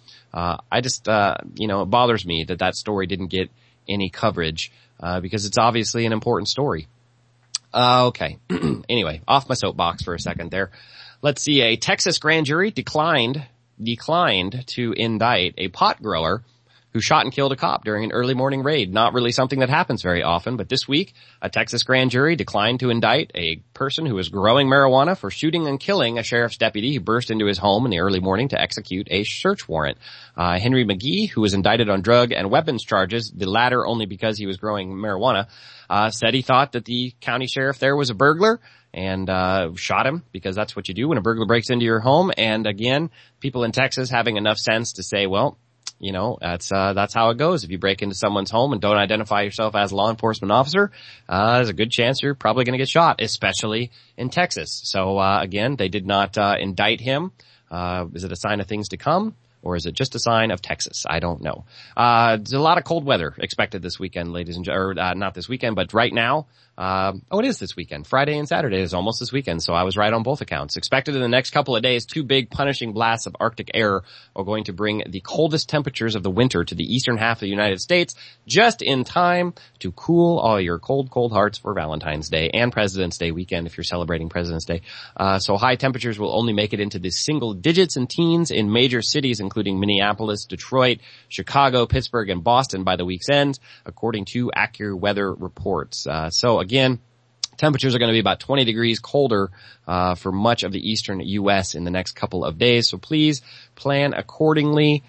it bothers me that story didn't get any coverage, because it's obviously an important story. Okay. Anyway, off my soapbox for a second there. Let's see. A Texas grand jury declined to indict a pot grower who shot and killed a cop during an early morning raid. Not really something that happens very often, but this week, a Texas grand jury declined to indict a person who was growing marijuana for shooting and killing a sheriff's deputy who burst into his home in the early morning to execute a search warrant. Henry McGee, who was indicted on drug and weapons charges, the latter only because he was growing marijuana, said he thought that the county sheriff there was a burglar and shot him, because that's what you do when a burglar breaks into your home. And again, people in Texas having enough sense to say, well, that's how it goes. If you break into someone's home and don't identify yourself as a law enforcement officer, there's a good chance you're probably going to get shot, especially in Texas. So, again, they did not indict him. Is it a sign of things to come, or is it just a sign of Texas? I don't know. There's a lot of cold weather expected this weekend, ladies and gentlemen, not this weekend, but right now. It is this weekend. Friday and Saturday is almost this weekend, so I was right on both accounts. Expected in the next couple of days, 2 big punishing blasts of Arctic air are going to bring the coldest temperatures of the winter to the eastern half of the United States, just in time to cool all your cold, cold hearts for Valentine's Day and President's Day weekend if you're celebrating President's Day. So high temperatures will only make it into the single digits and teens in major cities, including Minneapolis, Detroit, Chicago, Pittsburgh, and Boston by the week's end, according to AccuWeather reports. So again, temperatures are going to be about 20 degrees colder for much of the eastern U.S. in the next couple of days. So please plan accordingly.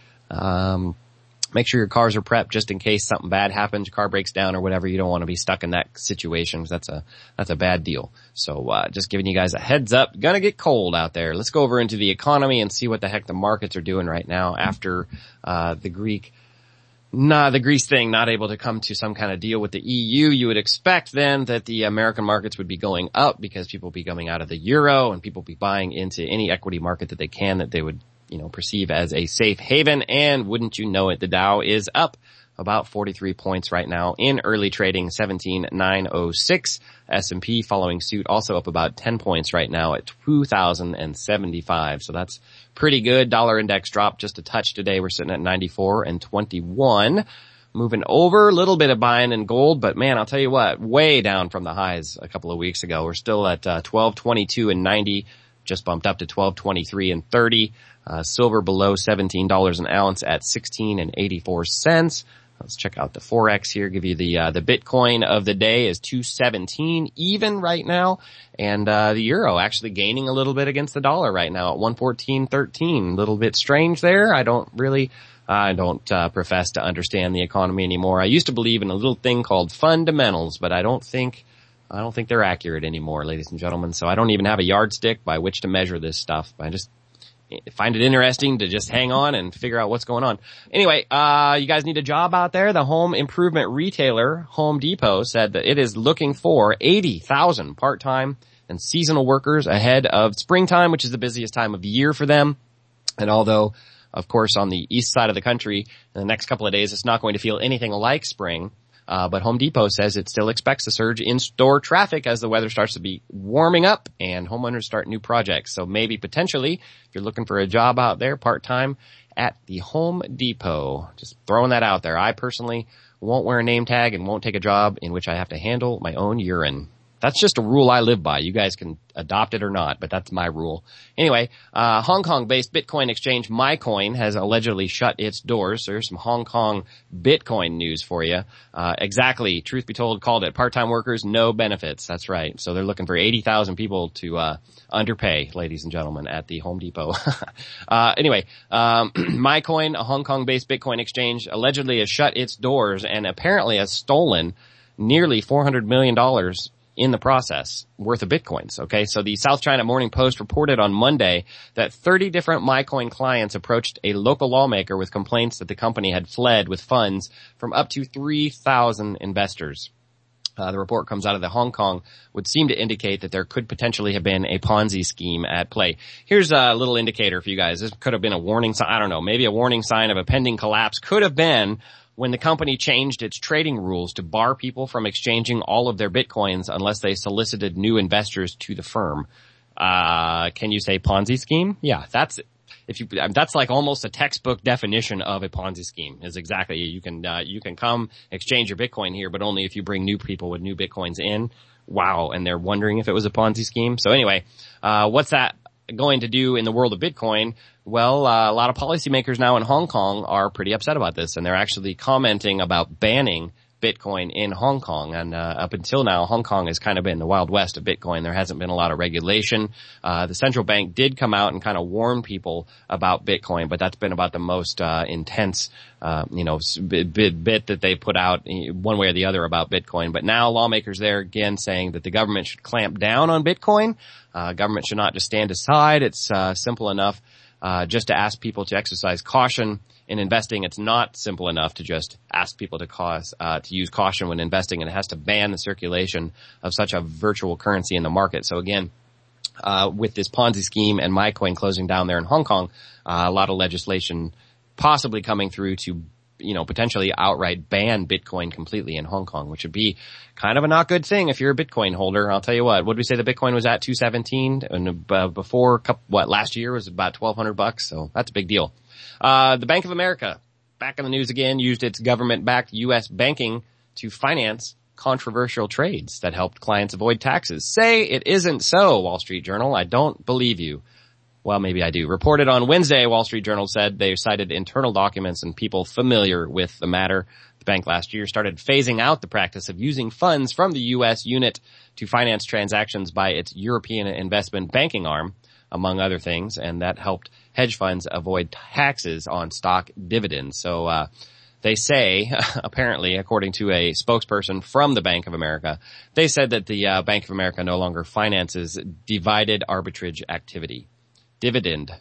Make sure your cars are prepped just in case something bad happens, your car breaks down or whatever. You don't want to be stuck in that situation. That's a bad deal. So just giving you guys a heads up. Gonna get cold out there. Let's go over into the economy and see what the heck the markets are doing right now after the Greece thing, not able to come to some kind of deal with the EU. You would expect then that the American markets would be going up because people will be coming out of the euro and people will be buying into any equity market that they can that they would, perceive as a safe haven. And wouldn't you know it, the Dow is up about 43 points right now in early trading, 17,906. S&P following suit, also up about 10 points right now at 2,075. So that's pretty good. Dollar index dropped just a touch today. We're sitting at 94.21. Moving over, a little bit of buying in gold, but man, I'll tell you what, way down from the highs a couple of weeks ago. We're still at 12.22.90, just bumped up to 12.23.30. Silver below $17 an ounce at 16.84 cents. Let's check out the Forex here, give you the Bitcoin of the day is 217 even right now. And, the euro actually gaining a little bit against the dollar right now at 114.13. A little bit strange there. I don't profess to understand the economy anymore. I used to believe in a little thing called fundamentals, but I don't think they're accurate anymore, ladies and gentlemen. So I don't even have a yardstick by which to measure this stuff. I just find it interesting to just hang on and figure out what's going on. Anyway, you guys need a job out there. The home improvement retailer Home Depot said that it is looking for 80,000 part-time and seasonal workers ahead of springtime, which is the busiest time of year for them. And although, of course, on the east side of the country, in the next couple of days, it's not going to feel anything like spring. But Home Depot says it still expects a surge in store traffic as the weather starts to be warming up and homeowners start new projects. So maybe potentially, if you're looking for a job out there part-time at the Home Depot, just throwing that out there. I personally won't wear a name tag and won't take a job in which I have to handle my own urine. That's just a rule I live by. You guys can adopt it or not, but that's my rule. Anyway, Hong Kong-based Bitcoin exchange MyCoin has allegedly shut its doors. So here's some Hong Kong Bitcoin news for you. Exactly, truth be told, called it part-time workers, no benefits. That's right. So they're looking for 80,000 people to underpay, ladies and gentlemen, at the Home Depot. Anyway, MyCoin, a Hong Kong-based Bitcoin exchange, allegedly has shut its doors and apparently has stolen nearly $400 million in the process worth of Bitcoins. Okay. So the South China Morning Post reported on Monday that 30 different MyCoin clients approached a local lawmaker with complaints that the company had fled with funds from up to 3,000 investors. The report comes out of the Hong Kong would seem to indicate that there could potentially have been a Ponzi scheme at play. Here's a little indicator for you guys. This could have been a warning sign. I don't know. Maybe a warning sign of a pending collapse could have been when the company changed its trading rules to bar people from exchanging all of their Bitcoins unless they solicited new investors to the firm. Can you say Ponzi scheme? Yeah, that's like almost a textbook definition of a Ponzi scheme is exactly, you can come exchange your Bitcoin here, but only if you bring new people with new Bitcoins in. Wow. And they're wondering if it was a Ponzi scheme. So anyway, what's that going to do in the world of Bitcoin? Well, a lot of policymakers now in Hong Kong are pretty upset about this, and they're actually commenting about banning Bitcoin in Hong Kong. And up until now, Hong Kong has kind of been the Wild West of Bitcoin. There hasn't been a lot of regulation. The central bank did come out and kind of warn people about Bitcoin, but that's been about the most intense bit that they put out one way or the other about Bitcoin. But now lawmakers there again saying that the government should clamp down on Bitcoin. Government should not just stand aside. It's simple enough just to ask people to exercise caution in investing. It's not simple enough to just ask people to use caution when investing, and it has to ban the circulation of such a virtual currency in the market. So again, with this Ponzi scheme and MyCoin closing down there in Hong Kong, a lot of legislation possibly coming through to potentially outright ban Bitcoin completely in Hong Kong, which would be kind of a not good thing if you're a Bitcoin holder. I'll tell you what did we say the Bitcoin was at? 217, and before last year was about $1,200, so that's a big deal. The Bank of America, back in the news again, used its government-backed U.S. banking to finance controversial trades that helped clients avoid taxes. Say it isn't so, Wall Street Journal. I don't believe you. Well, maybe I do. Reported on Wednesday, Wall Street Journal said they cited internal documents and people familiar with the matter. The bank last year started phasing out the practice of using funds from the U.S. unit to finance transactions by its European investment banking arm, among other things, and that helped hedge funds avoid taxes on stock dividends. So, they say, apparently, according to a spokesperson from the Bank of America, they said that the Bank of America no longer finances divided arbitrage activity. Dividend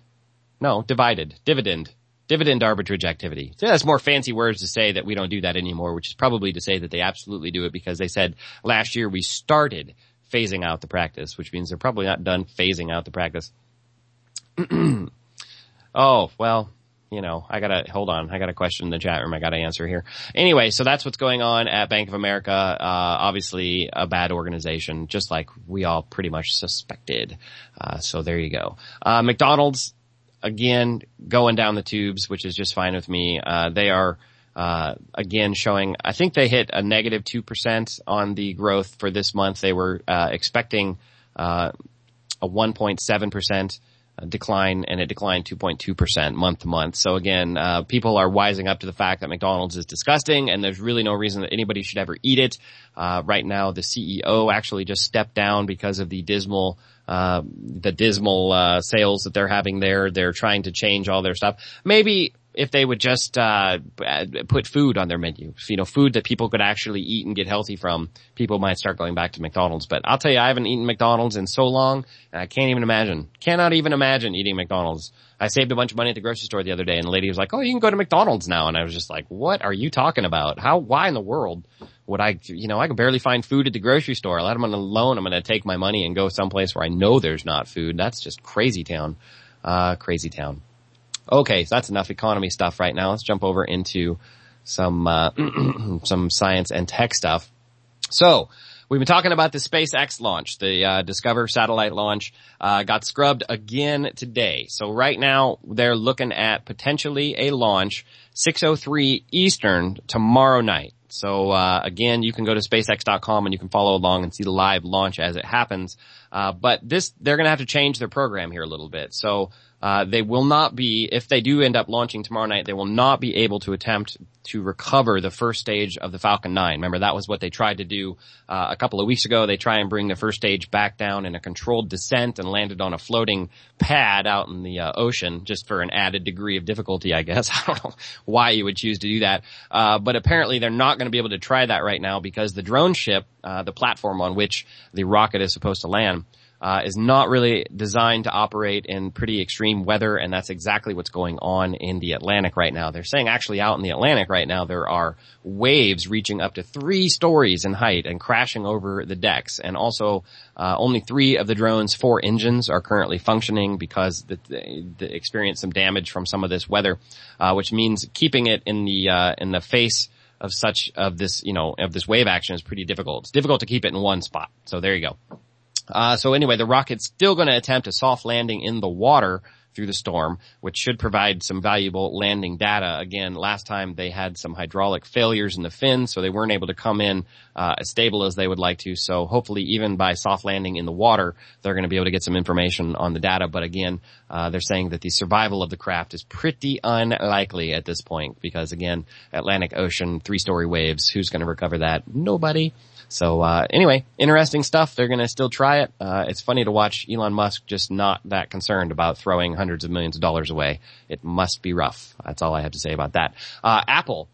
arbitrage activity. So that's more fancy words to say that we don't do that anymore, which is probably to say that they absolutely do it, because they said last year we started phasing out the practice, which means they're probably not done phasing out the practice. Oh, well, I gotta question the chat room. I gotta answer here. Anyway, so that's what's going on at Bank of America. Obviously a bad organization, just like we all pretty much suspected. So there you go. McDonald's, again, going down the tubes, which is just fine with me. They are, again showing, I think they hit a negative 2% on the growth for this month. They were, expecting, a 1.7%. decline, and it declined 2.2% month to month. So again, people are wising up to the fact that McDonald's is disgusting, and there's really no reason that anybody should ever eat it. Right now, the CEO actually just stepped down because of the dismal sales that they're having there. They're trying to change all their stuff. Maybe if they would just put food on their menu, food that people could actually eat and get healthy from, people might start going back to McDonald's. But I'll tell you, I haven't eaten McDonald's in so long, and I cannot even imagine eating McDonald's. I saved a bunch of money at the grocery store the other day, and the lady was like, "Oh, you can go to McDonald's now." And I was just like, "What are you talking about? Why in the world would I can barely find food at the grocery store. Let them alone. I'm going to take my money and go someplace where I know there's not food." That's just crazy town. Crazy town. Okay, so that's enough economy stuff right now. Let's jump over into some science and tech stuff. So, we've been talking about the SpaceX launch, the Discover satellite launch, got scrubbed again today. So right now, they're looking at potentially a launch 6:03 Eastern tomorrow night. So, again, you can go to SpaceX.com and you can follow along and see the live launch as it happens. But they're gonna have to change their program here a little bit. So, they will not be, if they do end up launching tomorrow night, they will not be able to attempt to recover the first stage of the Falcon 9. Remember, that was what they tried to do a couple of weeks ago. They try and bring the first stage back down in a controlled descent and landed on a floating pad out in the ocean, just for an added degree of difficulty, I guess. I don't know why you would choose to do that. But apparently they're not going to be able to try that right now, because the drone ship, the platform on which the rocket is supposed to land, is not really designed to operate in pretty extreme weather, and that's exactly what's going on in the Atlantic right now. They're saying actually out in the Atlantic right now there are waves reaching up to 3 stories in height and crashing over the decks, and also only 3 of the drone's 4 engines are currently functioning because they experienced some damage from some of this weather, which means keeping it in the face of this wave action is pretty difficult. It's difficult to keep it in one spot. So there you go. So anyway, the rocket's still going to attempt a soft landing in the water through the storm, which should provide some valuable landing data. Again, last time they had some hydraulic failures in the fins, so they weren't able to come in as stable as they would like to. So hopefully even by soft landing in the water, they're going to be able to get some information on the data. But again, they're saying that the survival of the craft is pretty unlikely at this point, because again, Atlantic Ocean, 3-story waves, who's going to recover that? Nobody. So, anyway, interesting stuff. They're gonna still try it. It's funny to watch Elon Musk just not that concerned about throwing hundreds of millions of dollars away. It must be rough. That's all I have to say about that. Apple,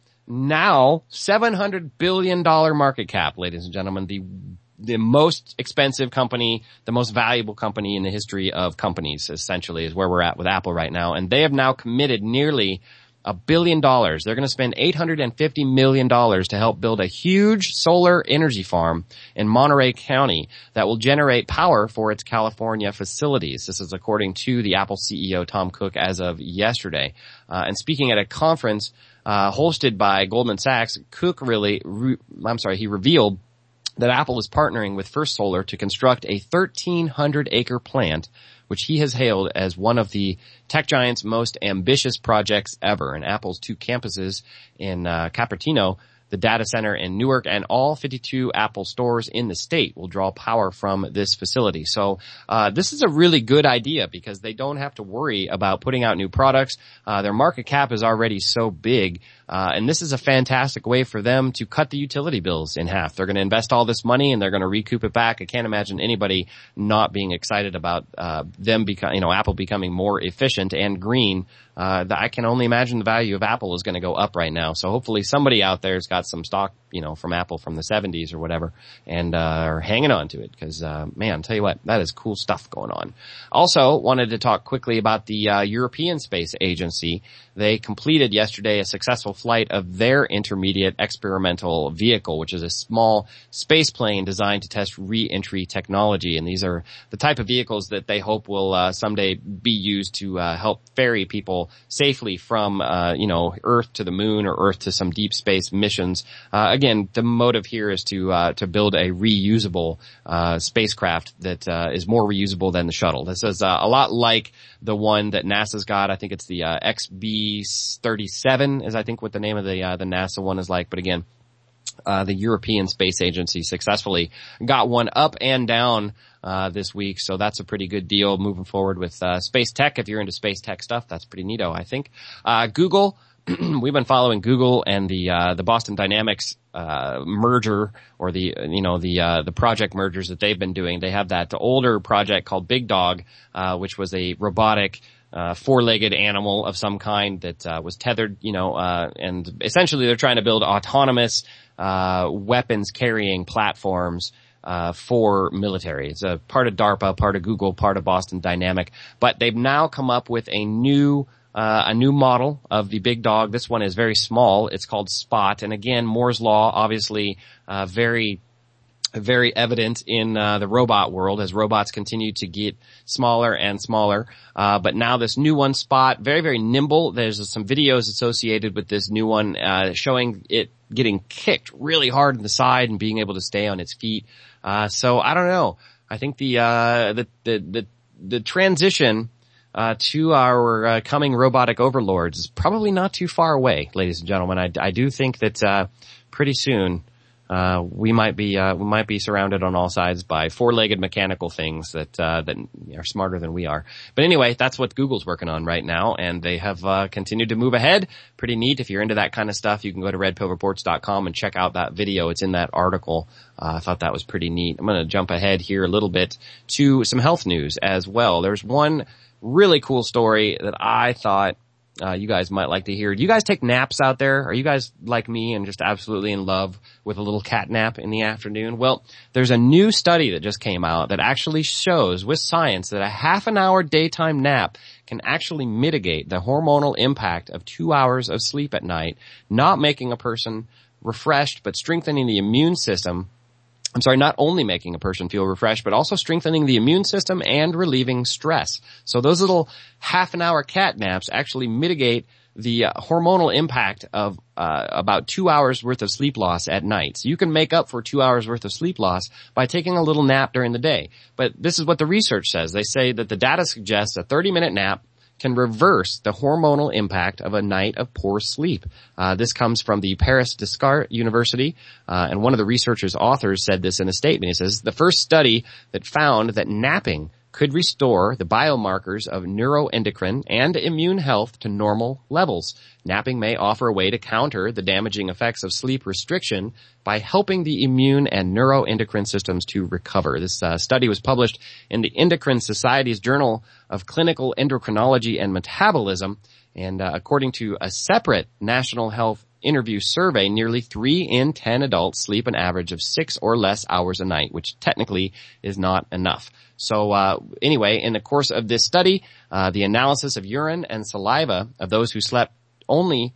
now $700 billion market cap, ladies and gentlemen. The most expensive company, the most valuable company in the history of companies, essentially, is where we're at with Apple right now. And they have now committed nearly $1 billion. They're going to spend $850 million to help build a huge solar energy farm in Monterey County that will generate power for its California facilities. This is according to the Apple CEO, Tom Cook, as of yesterday. And speaking at a conference hosted by Goldman Sachs, he revealed that Apple is partnering with First Solar to construct a 1,300-acre plant, which he has hailed as one of the tech giant's most ambitious projects ever. And Apple's 2 campuses in Cupertino, the data center in Newark, and all 52 Apple stores in the state will draw power from this facility. So this is a really good idea because they don't have to worry about putting out new products. Their market cap is already so big. And this is a fantastic way for them to cut the utility bills in half. They're going to invest all this money and they're going to recoup it back. I can't imagine anybody not being excited about Apple becoming more efficient and green. I can only imagine the value of Apple is going to go up right now. So hopefully somebody out there's got some stock, from Apple from the 70s or whatever, and are hanging on to it because, man, tell you what, that is cool stuff going on. Also wanted to talk quickly about the European Space Agency. They completed yesterday a successful flight of their intermediate experimental vehicle, which is a small space plane designed to test re-entry technology. And these are the type of vehicles that they hope will someday be used to help ferry people safely from Earth to the moon or Earth to some deep space missions. Again, the motive here is to build a reusable spacecraft that is more reusable than the shuttle. This is a lot like the one that NASA's got. I think it's the XB-37 is I think what the name of the NASA one is like. But again, the European Space Agency successfully got one up and down this week, so that's a pretty good deal moving forward with space tech. If you're into space tech stuff, that's pretty neato, I think. Google, we've been following Google and the Boston Dynamics merger, or the project mergers that they've been doing. They have that older project called Big Dog, which was a robotic four-legged animal of some kind that was tethered, and essentially they're trying to build autonomous weapons carrying platforms for military. It's a part of DARPA, part of Google, part of Boston Dynamic, but they've now come up with a new model of the Big Dog. This one is very small. It's called Spot. And again, Moore's Law, obviously, very evident in the robot world as robots continue to get smaller and smaller. But now this new one, Spot, very, very nimble. There's some videos associated with this new one, showing it getting kicked really hard in the side and being able to stay on its feet. So I don't know. I think the transition to our coming robotic overlords is probably not too far away, ladies and gentlemen. I do think that pretty soon we might be surrounded on all sides by four-legged mechanical things that are smarter than we are. But anyway, that's what Google's working on right now, and they have continued to move ahead. Pretty neat. If you're into that kind of stuff, you can go to redpillreports.com and check out that video. It's in that article. I thought that was pretty neat. I'm going to jump ahead here a little bit to some health news as well. There's one really cool story that I thought you guys might like to hear. Do you guys take naps out there? Are you guys like me and just absolutely in love with a little cat nap in the afternoon? Well, there's a new study that just came out that actually shows with science that a half an hour daytime nap can actually mitigate the hormonal impact of 2 hours of sleep at night, not making a person refreshed, but strengthening the immune system. Not only making a person feel refreshed, but also strengthening the immune system and relieving stress. So those little half an hour cat naps actually mitigate the hormonal impact of about 2 hours worth of sleep loss at night. So you can make up for 2 hours worth of sleep loss by taking a little nap during the day. But this is what the research says. They say that the data suggests a 30-minute nap can reverse the hormonal impact of a night of poor sleep. This comes from the Paris Descartes University, and one of the researchers' authors said this in a statement. He says, the first study that found that napping could restore the biomarkers of neuroendocrine and immune health to normal levels. Napping may offer a way to counter the damaging effects of sleep restriction by helping the immune and neuroendocrine systems to recover. This study was published in the Endocrine Society's Journal of Clinical Endocrinology and Metabolism, and according to a separate National Health Interview survey, nearly 3 in 10 adults sleep an average of 6 or less hours a night, which technically is not enough. So anyway, in the course of this study, the analysis of urine and saliva of those who slept 2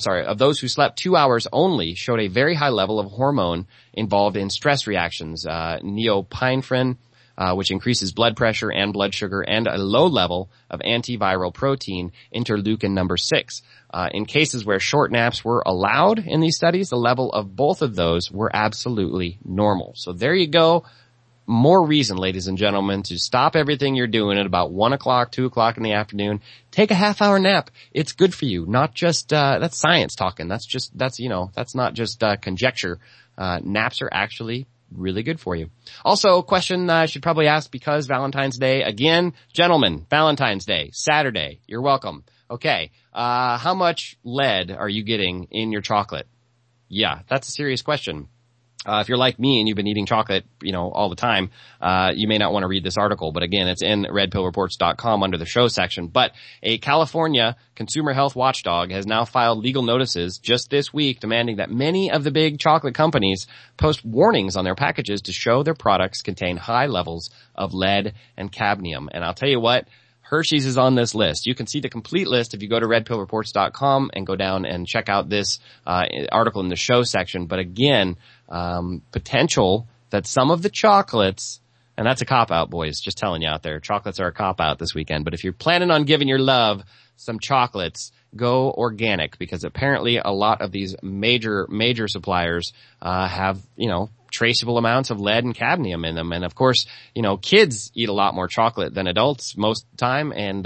hours only showed a very high level of hormone involved in stress reactions, neopinephrine, which increases blood pressure and blood sugar and a low level of antiviral protein, interleukin number 6. In cases where short naps were allowed in these studies, the level of both of those were absolutely normal. So there you go. More reason, ladies and gentlemen, to stop everything you're doing at about 1 o'clock, 2 o'clock in the afternoon. Take a half-hour nap. It's good for you. Not just, that's science talking. That's not just conjecture. Naps are actually really good for you. Also, question I should probably ask because Valentine's Day, again, gentlemen, Valentine's Day, Saturday. You're welcome. Okay. How much lead are you getting in your chocolate? Yeah, that's a serious question. If you're like me and you've been eating chocolate, all the time, you may not want to read this article, but again, it's in redpillreports.com under the show section. But a California consumer health watchdog has now filed legal notices just this week demanding that many of the big chocolate companies post warnings on their packages to show their products contain high levels of lead and cadmium. And I'll tell you what, Hershey's is on this list. You can see the complete list if you go to redpillreports.com and go down and check out this article in the show section. But again, potential that some of the chocolates, and that's a cop-out, boys, just telling you out there, chocolates are a cop-out this weekend. But if you're planning on giving your love some chocolates, go organic, because apparently a lot of these major suppliers have, traceable amounts of lead and cadmium in them. And of course, kids eat a lot more chocolate than adults most of the time, and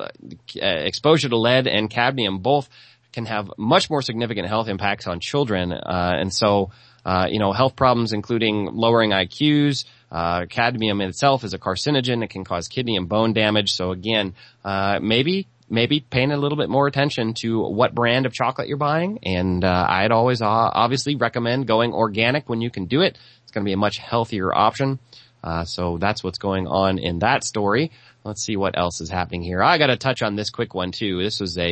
exposure to lead and cadmium both can have much more significant health impacts on children. And so, health problems including lowering IQs, cadmium itself is a carcinogen. It can cause kidney and bone damage. So again, maybe paying a little bit more attention to what brand of chocolate you're buying. And I'd always obviously recommend going organic when you can do it. It's going to be a much healthier option. So that's what's going on in that story. Let's see what else is happening here. I got to touch on this quick one too. This was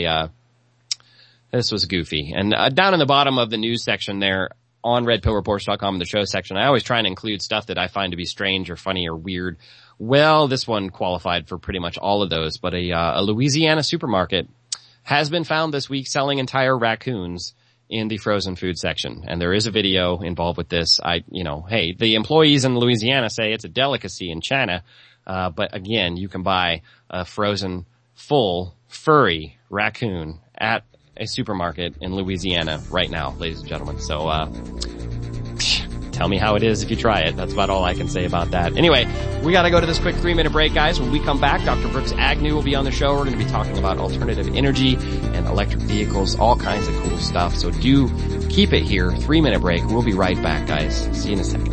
goofy. And down in the bottom of the news section there on redpillreports.com in the show section, I always try and include stuff that I find to be strange or funny or weird. Well, this one qualified for pretty much all of those, but a Louisiana supermarket has been found this week selling entire raccoons in the frozen food section. And there is a video involved with this. Hey, the employees in Louisiana say it's a delicacy in China. But again, you can buy a frozen, full, furry raccoon at a supermarket in Louisiana right now, ladies and gentlemen. So, tell me how it is if you try it. That's about all I can say about that. Anyway, we gotta go to this quick 3-minute break, guys. When we come back, Dr. Brooks Agnew will be on the show. We're gonna be talking about alternative energy and electric vehicles, all kinds of cool stuff. So do keep it here. 3-minute break. We'll be right back, guys. See you in a second.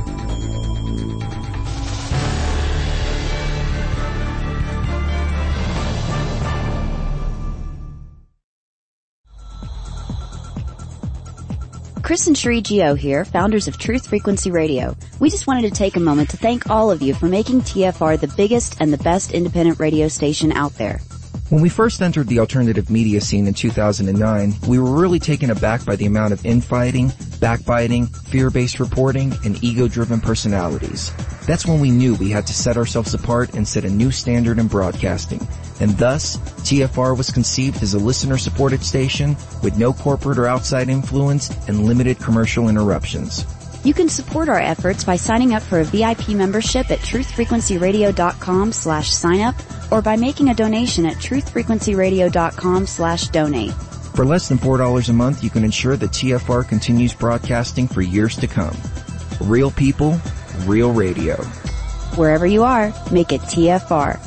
Chris and Sheree Gio here, founders of Truth Frequency Radio. We just wanted to take a moment to thank all of you for making TFR the biggest and the best independent radio station out there. When we first entered the alternative media scene in 2009, we were really taken aback by the amount of infighting, backbiting, fear-based reporting, and ego-driven personalities. That's when we knew we had to set ourselves apart and set a new standard in broadcasting. And thus, TFR was conceived as a listener-supported station with no corporate or outside influence and limited commercial interruptions. You can support our efforts by signing up for a VIP membership at truthfrequencyradio.com/signup or by making a donation at truthfrequencyradio.com/donate. For less than $4 a month, you can ensure that TFR continues broadcasting for years to come. Real people, real radio. Wherever you are, make it TFR.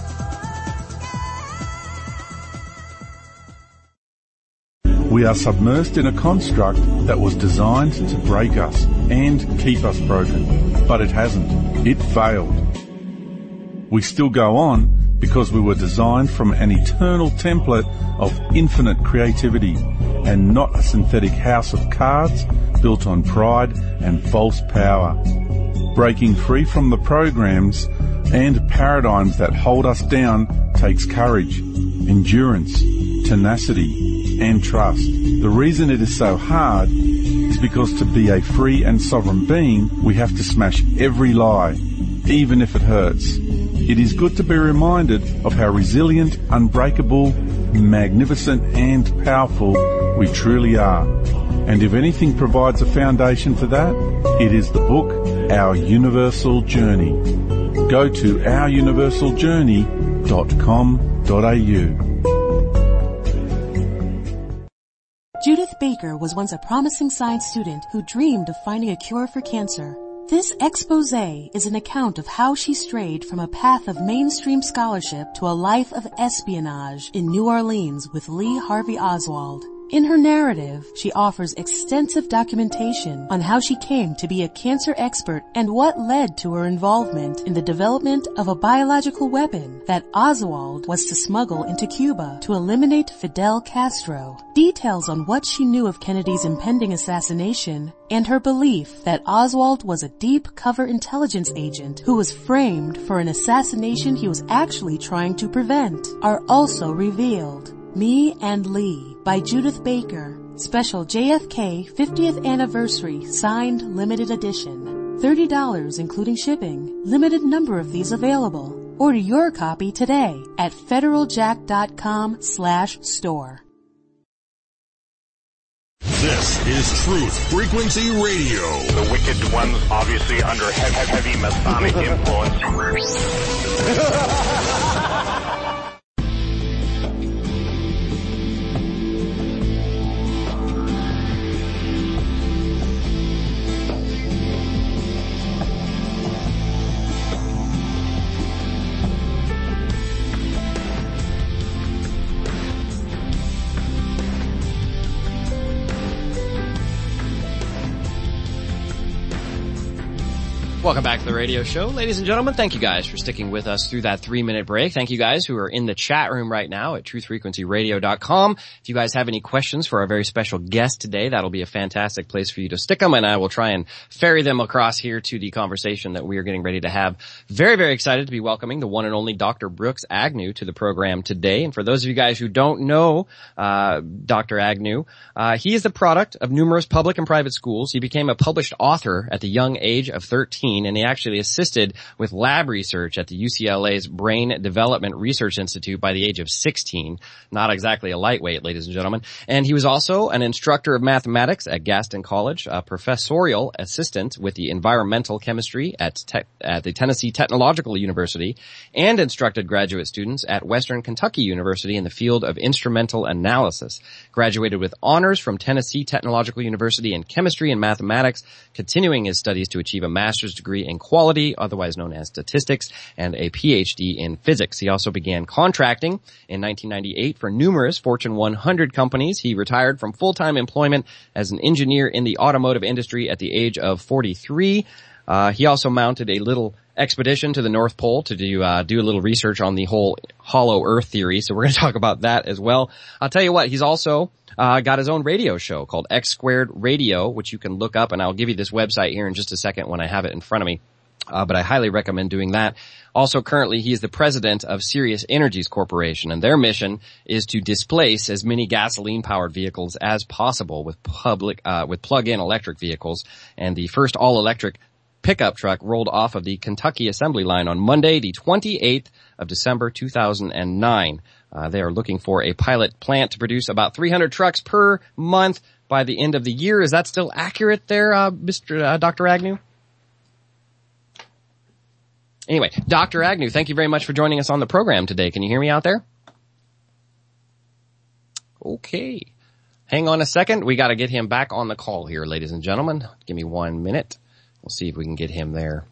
We are submersed in a construct that was designed to break us and keep us broken, but it hasn't. It failed. We still go on because we were designed from an eternal template of infinite creativity and not a synthetic house of cards built on pride and false power. Breaking free from the programs and paradigms that hold us down takes courage, endurance, tenacity, and trust. The reason it is so hard is because to be a free and sovereign being, we have to smash every lie, even if it hurts. It is good to be reminded of how resilient, unbreakable, magnificent, and powerful we truly are. And if anything provides a foundation for that, it is the book, Our Universal Journey. Go to ouruniversaljourney.com.au. Judith Baker was once a promising science student who dreamed of finding a cure for cancer. This expose is an account of how she strayed from a path of mainstream scholarship to a life of espionage in New Orleans with Lee Harvey Oswald. In her narrative, she offers extensive documentation on how she came to be a cancer expert and what led to her involvement in the development of a biological weapon that Oswald was to smuggle into Cuba to eliminate Fidel Castro. Details on what she knew of Kennedy's impending assassination and her belief that Oswald was a deep cover intelligence agent who was framed for an assassination he was actually trying to prevent are also revealed. Me and Lee by Judith Baker. Special JFK 50th Anniversary Signed Limited Edition. $30 including shipping. Limited number of these available. Order your copy today at federaljack.com/store. This is Truth Frequency Radio. The wicked ones obviously under heavy Masonic influence. Welcome back to the radio show. Ladies and gentlemen, thank you guys for sticking with us through that 3-minute break. Thank you guys who are in the chat room right now at truthfrequencyradio.com. If you guys have any questions for our very special guest today, that'll be a fantastic place for you to stick them, and I will try and ferry them across here to the conversation that we are getting ready to have. Very, very excited to be welcoming the one and only Dr. Brooks Agnew to the program today. And for those of you guys who don't know Dr. Agnew, he is the product of numerous public and private schools. He became a published author at the young age of 13. And he actually assisted with lab research at the UCLA's Brain Development Research Institute by the age of 16. Not exactly a lightweight, ladies and gentlemen. And he was also an instructor of mathematics at Gaston College, a professorial assistant with the environmental chemistry at the Tennessee Technological University, and instructed graduate students at Western Kentucky University in the field of instrumental analysis. Graduated with honors from Tennessee Technological University in chemistry and mathematics, continuing his studies to achieve a master's degree in quality, otherwise known as statistics, and a PhD in physics. He also began contracting in 1998 for numerous Fortune 100 companies. He retired from full-time employment as an engineer in the automotive industry at the age of 43. He also mounted a little expedition to the North Pole to do a little research on the whole hollow Earth theory. So we're going to talk about that as well. I'll tell you what, he's also got his own radio show called X Squared Radio, which you can look up, and I'll give you this website here in just a second when I have it in front of me. But I highly recommend doing that. Also, currently, he is the president of Sirius Energies Corporation, and their mission is to displace as many gasoline-powered vehicles as possible with plug-in electric vehicles. And the first all-electric pickup truck rolled off of the Kentucky assembly line on Monday, the 28th of December, 2009. They are looking for a pilot plant to produce about 300 trucks per month by the end of the year. Is that still accurate there, Dr. Agnew? Anyway, Dr. Agnew, thank you very much for joining us on the program today. Can you hear me out there? Okay. Hang on a second. We got to get him back on the call here, ladies and gentlemen. Give me 1 minute. We'll see if we can get him there.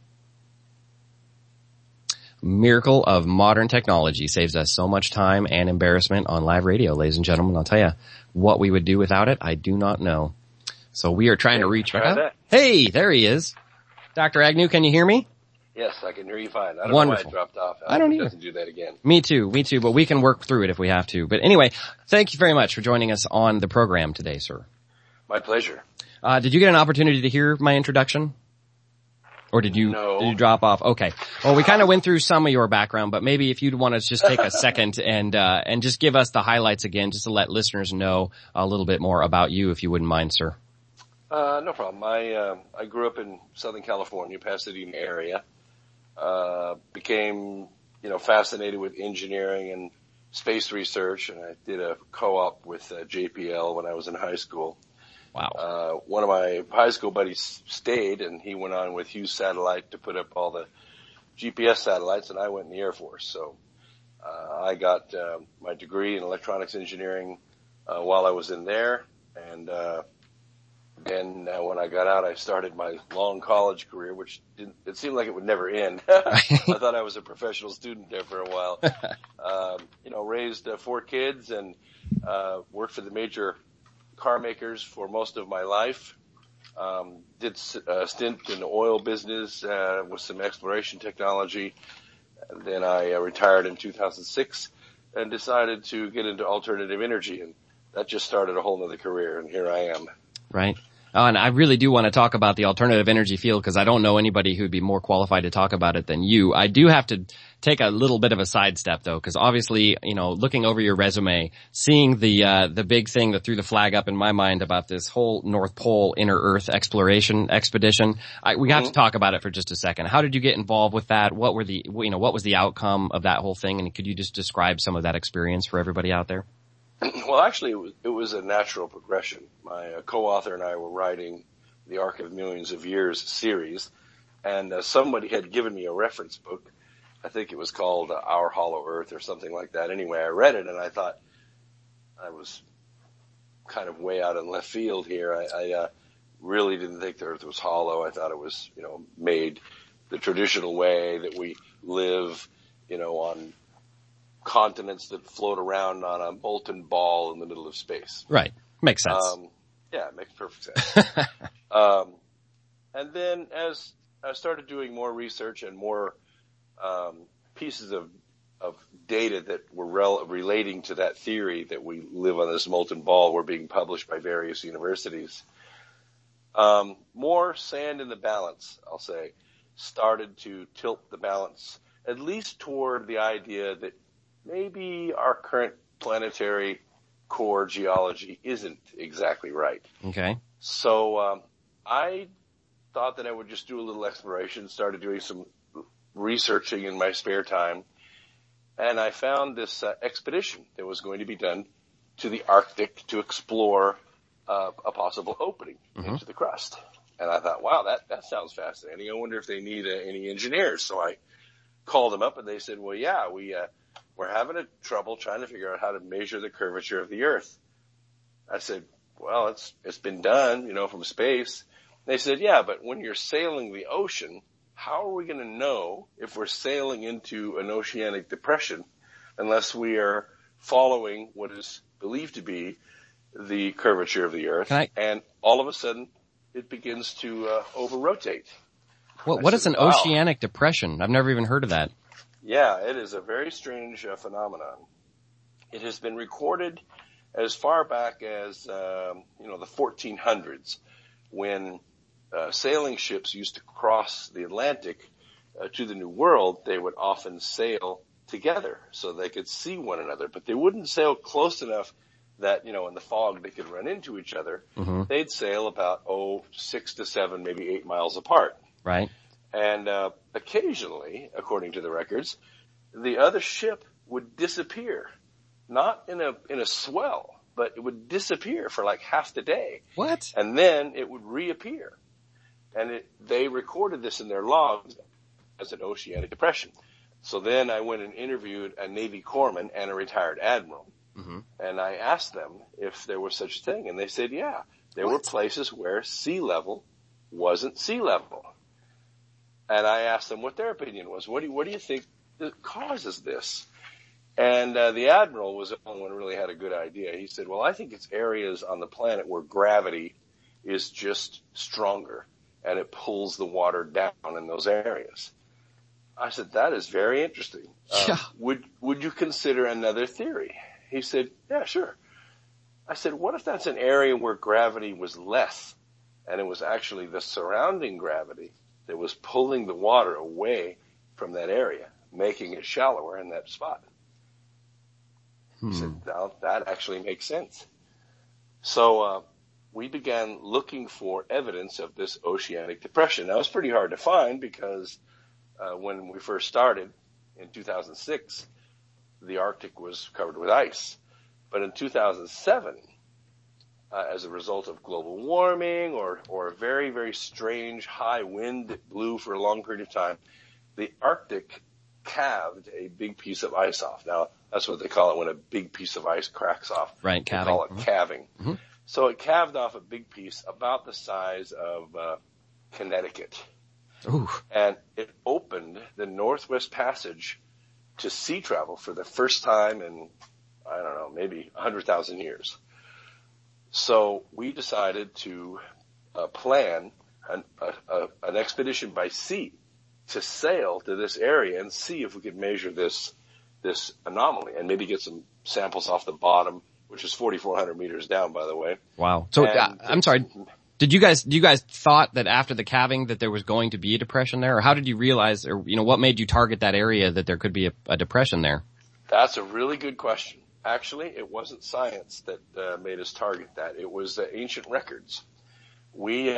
Miracle of modern technology saves us so much time and embarrassment on live radio, ladies and gentlemen. I'll tell you what we would do without it. I do not know. So we are trying to reach back out. Hey, there he is. Dr. Agnew, can you hear me? Yes, I can hear you fine. I don't Wonderful. know why I dropped off. I don't either. It doesn't do that again. Me too, but we can work through it if we have to. But anyway, thank you very much for joining us on the program today, sir. My pleasure. Did you get an opportunity to hear my introduction? Or did you drop off? Okay. Well, we kind of went through some of your background, but maybe if you'd want to just take a second and just give us the highlights again, just to let listeners know a little bit more about you, if you wouldn't mind, sir. No problem. I grew up in Southern California, Pasadena area. Became, fascinated with engineering and space research, and I did a co-op with JPL when I was in high school. Wow. One of my high school buddies stayed, and he went on with Hughes Satellite to put up all the GPS satellites, and I went in the Air Force. So I got my degree in electronics engineering while I was in there, and then when I got out, I started my long college career, which it seemed like it would never end. I thought I was a professional student there for a while. Raised 4 kids and worked for the major car makers for most of my life. Did a stint in the oil business with some exploration technology. And then I retired in 2006 and decided to get into alternative energy, and that just started a whole other career, and here I am. Right. And I really do want to talk about the alternative energy field because I don't know anybody who'd be more qualified to talk about it than you. I do have to take a little bit of a sidestep though, because obviously, looking over your resume, seeing the big thing that threw the flag up in my mind about this whole North Pole inner Earth exploration expedition, we have to talk about it for just a second. How did you get involved with that? What was the outcome of that whole thing? And could you just describe some of that experience for everybody out there? Well, actually, it was a natural progression. My co-author and I were writing the Arc of Millions of Years series, and somebody had given me a reference book. I think it was called Our Hollow Earth or something like that. Anyway, I read it, and I thought I was kind of way out in left field here. I really didn't think the Earth was hollow. I thought it was, made the traditional way that we live, on continents that float around on a molten ball in the middle of space. Right. Makes sense. Yeah, it makes perfect sense. And then as I started doing more research and more pieces of data that were relating to that theory that we live on this molten ball were being published by various universities, more sand in the balance, I'll say, started to tilt the balance at least toward the idea that maybe our current planetary core geology isn't exactly right. Okay. So I thought that I would just do a little exploration, started doing some researching in my spare time, and I found this expedition that was going to be done to the Arctic to explore a possible opening into the crust. And I thought, wow, that sounds fascinating. I wonder if they need any engineers. So I called them up, and they said, well, yeah, we're having trouble trying to figure out how to measure the curvature of the Earth. I said, well, it's been done, from space. They said, yeah, but when you're sailing the ocean, how are we going to know if we're sailing into an oceanic depression unless we are following what is believed to be the curvature of the Earth? And all of a sudden, it begins to over-rotate. What is an oceanic depression? I've never even heard of that. Yeah, it is a very strange phenomenon. It has been recorded as far back as, the 1400s, when sailing ships used to cross the Atlantic to the New World. They would often sail together so they could see one another, but they wouldn't sail close enough that, in the fog they could run into each other. Mm-hmm. They'd sail about, 6 to 7, maybe 8 miles apart. Right. And occasionally, according to the records, the other ship would disappear, not in a swell, but it would disappear for like half the day. What? And then it would reappear. And they recorded this in their logs as an oceanic depression. So then I went and interviewed a Navy corpsman and a retired admiral. Mm-hmm. And I asked them if there was such a thing. And they said, yeah, there were places where sea level wasn't sea level. And I asked them what their opinion was. What do you think causes this? And the admiral was the only one who really had a good idea. He said, well, I think it's areas on the planet where gravity is just stronger and it pulls the water down in those areas. I said, that is very interesting. Would you consider another theory? He said, yeah, sure. I said, what if that's an area where gravity was less and it was actually the surrounding gravity that was pulling the water away from that area, making it shallower in that spot? He said, now that actually makes sense. So we began looking for evidence of this oceanic depression. Now, it's pretty hard to find because when we first started in 2006, the Arctic was covered with ice. But in 2007, as a result of global warming or a very, very strange high wind that blew for a long period of time, the Arctic calved a big piece of ice off. Now, that's what they call it when a big piece of ice cracks off. Right, calving. They call it calving. Mm-hmm. So it calved off a big piece about the size of Connecticut. Ooh. And it opened the Northwest Passage to sea travel for the first time in, I don't know, maybe 100,000 years. So we decided to plan an expedition by sea to sail to this area and see if we could measure this anomaly and maybe get some samples off the bottom, which is 4,400 meters down, by the way. Wow. So I'm sorry. Did you guys thought that after the calving that there was going to be a depression there, or how did you realize, or what made you target that area that there could be a depression there? That's a really good question. Actually, it wasn't science that made us target that. It was ancient records. We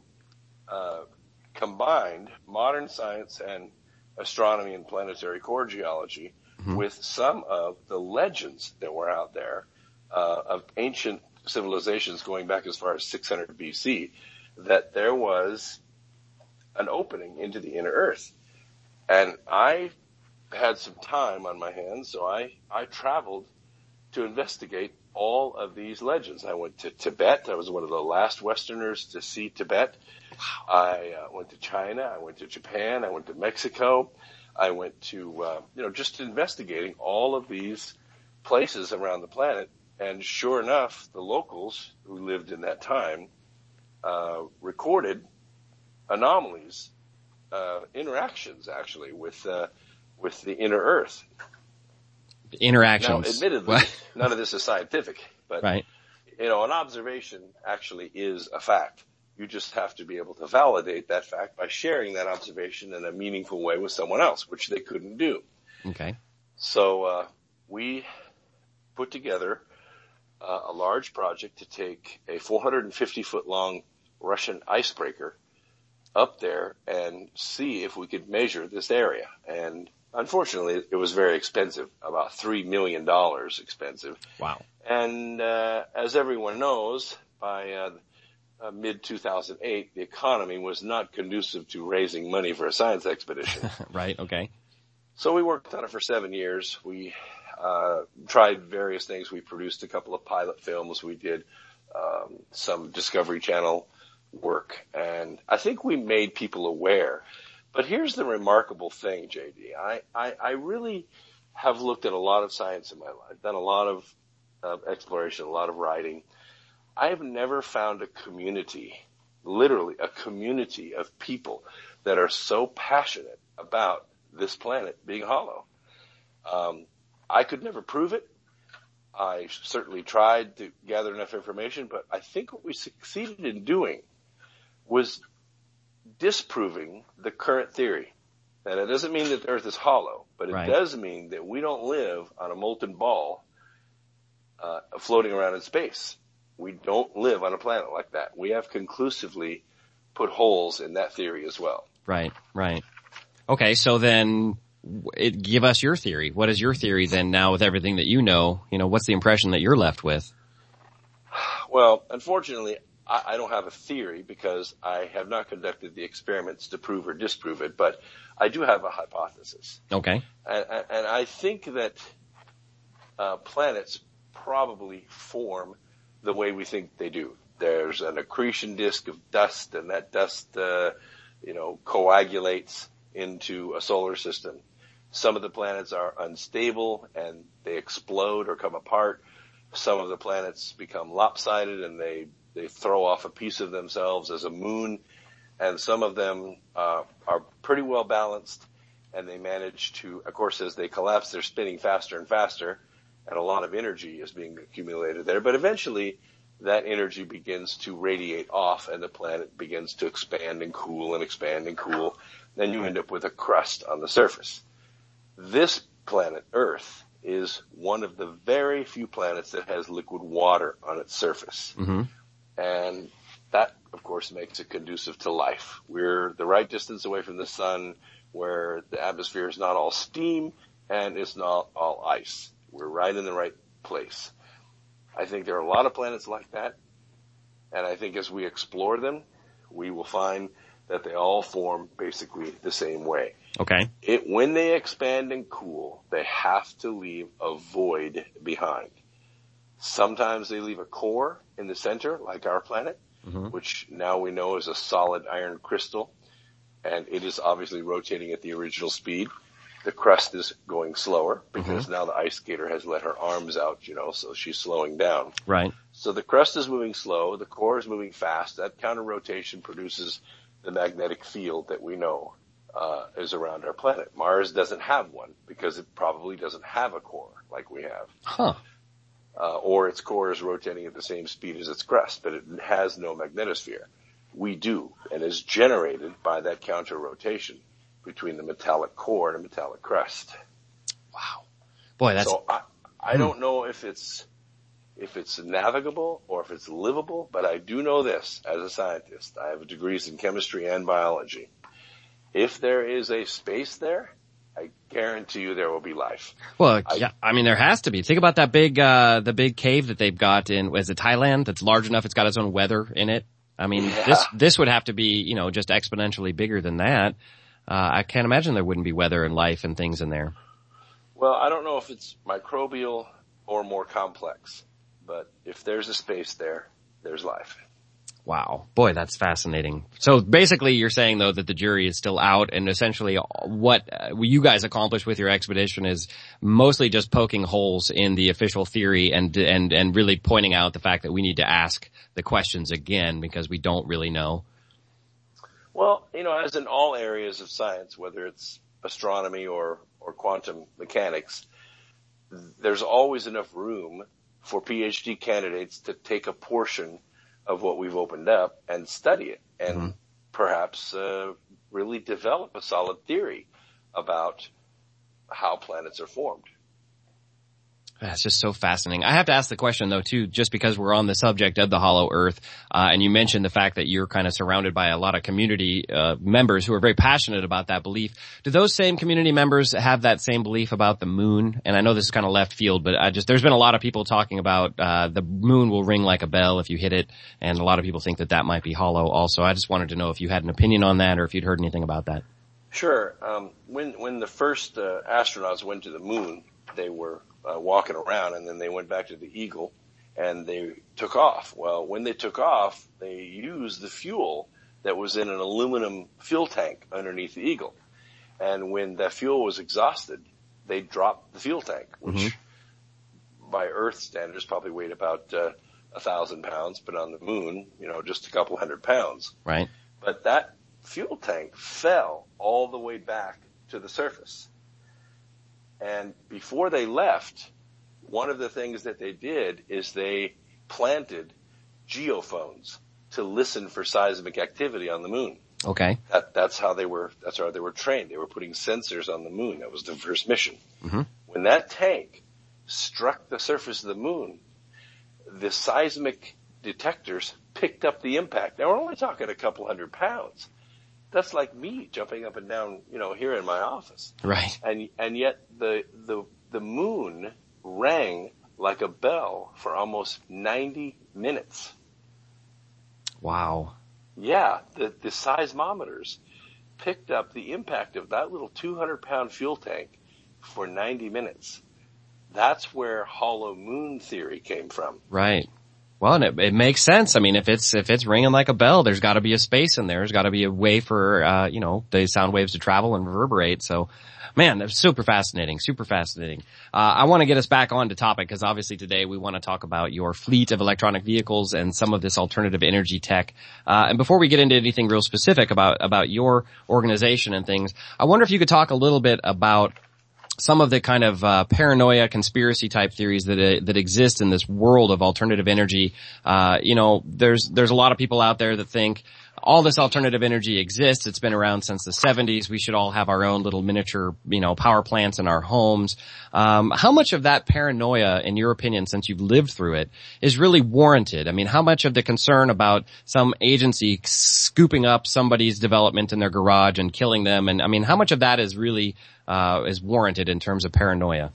combined modern science and astronomy and planetary core geology with some of the legends that were out there of ancient civilizations going back as far as 600 BC, that there was an opening into the inner earth. And I had some time on my hands, so I traveled to investigate all of these legends. I went to Tibet. I was one of the last Westerners to see Tibet. I went to China. I went to Japan. I went to Mexico. I went to, just investigating all of these places around the planet. And sure enough, the locals who lived in that time recorded anomalies, interactions actually with the inner Earth. Interactions. Now, admittedly, none of this is scientific, but right. An observation actually is a fact. You just have to be able to validate that fact by sharing that observation in a meaningful way with someone else, which they couldn't do. Okay. So we put together a large project to take a 450-foot long Russian icebreaker up there and see if we could measure this area. And unfortunately, it was very expensive, about $3 million expensive. Wow. And as everyone knows, by mid-2008, the economy was not conducive to raising money for a science expedition. Right, okay. So we worked on it for 7 years. We tried various things. We produced a couple of pilot films. We did some Discovery Channel work. And I think we made people aware. But here's the remarkable thing, JD. I really have looked at a lot of science in my life, done a lot of exploration, a lot of writing. I have never found a community, literally a community of people that are so passionate about this planet being hollow. I could never prove it. I certainly tried to gather enough information, but I think what we succeeded in doing was disproving the current theory. And it doesn't mean that the Earth is hollow, but it does mean that we don't live on a molten ball floating around in space. We don't live on a planet like that. We have conclusively put holes in that theory as well. Right, right. Okay, so then give us your theory. What is your theory then now with everything that you know? What's the impression that you're left with? Well, unfortunately, I don't have a theory because I have not conducted the experiments to prove or disprove it, but I do have a hypothesis. Okay. And I think that planets probably form the way we think they do. There's an accretion disk of dust, and that dust, coagulates into a solar system. Some of the planets are unstable and they explode or come apart. Some of the planets become lopsided and they throw off a piece of themselves as a moon. And some of them are pretty well balanced, and they manage to, of course, as they collapse, they're spinning faster and faster, and a lot of energy is being accumulated there. But eventually, that energy begins to radiate off, and the planet begins to expand and cool and expand and cool. Then you end up with a crust on the surface. This planet, Earth, is one of the very few planets that has liquid water on its surface. Mm-hmm. And that, of course, makes it conducive to life. We're the right distance away from the sun, where the atmosphere is not all steam and it's not all ice. We're right in the right place. I think there are a lot of planets like that, and I think as we explore them, we will find that they all form basically the same way. Okay. When they expand and cool, they have to leave a void behind. Sometimes they leave a core in the center, like our planet, which now we know is a solid iron crystal, and it is obviously rotating at the original speed. The crust is going slower because now the ice skater has let her arms out, so she's slowing down. Right. So the crust is moving slow, the core is moving fast. That counter rotation produces the magnetic field that we know is around our planet. Mars doesn't have one because it probably doesn't have a core like we have. Huh. Or its core is rotating at the same speed as its crust, but it has no magnetosphere. We do, and is generated by that counter rotation between the metallic core and the metallic crust. Wow. Boy, that's... So I don't know if it's navigable or if it's livable, but I do know this as a scientist. I have degrees in chemistry and biology. If there is a space there, I guarantee you there will be life. Well, yeah, I mean, there has to be. Think about that the big cave that they've got in, is it Thailand? That's large enough. It's got its own weather in it. I mean, this would have to be, just exponentially bigger than that. I can't imagine there wouldn't be weather and life and things in there. Well, I don't know if it's microbial or more complex, but if there's a space there, there's life. Wow. Boy, that's fascinating. So basically you're saying though that the jury is still out, and essentially what you guys accomplished with your expedition is mostly just poking holes in the official theory and really pointing out the fact that we need to ask the questions again because we don't really know. Well, as in all areas of science, whether it's astronomy or quantum mechanics, there's always enough room for PhD candidates to take a portion of what we've opened up and study it and perhaps really develop a solid theory about how planets are formed. That's just so fascinating. I have to ask the question though too, just because we're on the subject of the hollow earth, and you mentioned the fact that you're kind of surrounded by a lot of community members who are very passionate about that belief. Do those same community members have that same belief about the moon? And I know this is kind of left field, but there's been a lot of people talking about the moon will ring like a bell if you hit it, and a lot of people think that might be hollow also. I just wanted to know if you had an opinion on that or if you'd heard anything about that. Sure. When the first astronauts went to the moon, they were walking around, and then they went back to the Eagle and they took off. Well, when they took off, they used the fuel that was in an aluminum fuel tank underneath the Eagle. And when that fuel was exhausted, they dropped the fuel tank, which by Earth standards probably weighed about 1,000 pounds, but on the moon, just a couple 100 pounds. Right. But that fuel tank fell all the way back to the surface. And before they left, one of the things that they did is they planted geophones to listen for seismic activity on the moon. Okay. That's how they were trained. They were putting sensors on the moon. That was the first mission. When that tank struck the surface of the moon, the seismic detectors picked up the impact. Now we're only talking a couple 100 pounds. That's like me jumping up and down, here in my office. Right. And yet the moon rang like a bell for almost 90 minutes. Wow. Yeah. The seismometers picked up the impact of that little 200-pound fuel tank for 90 minutes. That's where hollow moon theory came from. Right. Well, and it makes sense. I mean, if it's ringing like a bell, there's got to be a space in there. There's got to be a way for, the sound waves to travel and reverberate. So, man, that's super fascinating, super fascinating. I want to get us back on to topic because obviously today we want to talk about your fleet of electronic vehicles and some of this alternative energy tech. And before we get into anything real specific about your organization and things, I wonder if you could talk a little bit about some of the kind of paranoia, conspiracy type theories that exist in this world of alternative energy. There's a lot of people out there that think all this alternative energy exists. It's been around since the 70s. We should all have our own little miniature, power plants in our homes. How much of that paranoia, in your opinion, since you've lived through it, is really warranted? I mean, how much of the concern about some agency scooping up somebody's development in their garage and killing them, and I mean, how much of that is really is warranted in terms of paranoia?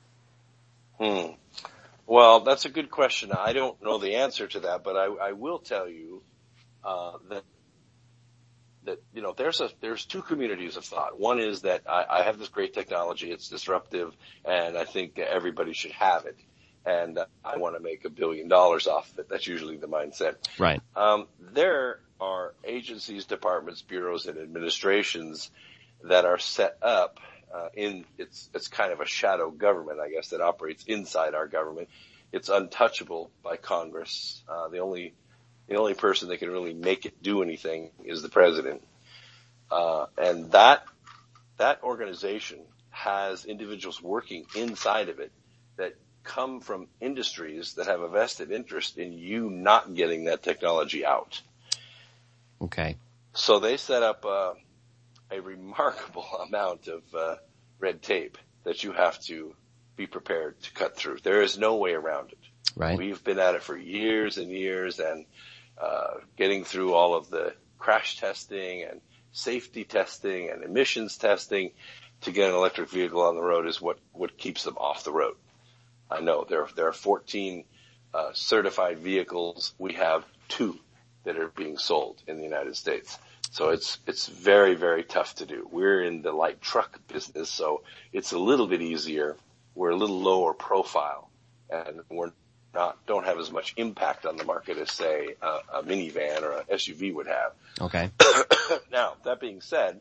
Well, that's a good question. I don't know the answer to that, but I will tell you that there's two communities of thought. One is that I have this great technology, it's disruptive, and I think everybody should have it. And I want to make $1 billion off of it. That's usually the mindset. Right. There are agencies, departments, bureaus, and administrations that are set up it's kind of a shadow government, I guess, that operates inside our government. It's untouchable by Congress. The only person that can really make it do anything is the president. And that organization has individuals working inside of it that come from industries that have a vested interest in you not getting that technology out. Okay. So they set up a remarkable amount of red tape that you have to be prepared to cut through. There is no way around it. Right. We've been at it for years and years, and getting through all of the crash testing and safety testing and emissions testing to get an electric vehicle on the road is what keeps them off the road. I know there are 14 certified vehicles. We have 2 that are being sold in the United States. So it's very, very tough to do. We're in the light truck business, so it's a little bit easier. We're a little lower profile, and don't have as much impact on the market as, say, a minivan or a SUV would have. Okay. Now, that being said,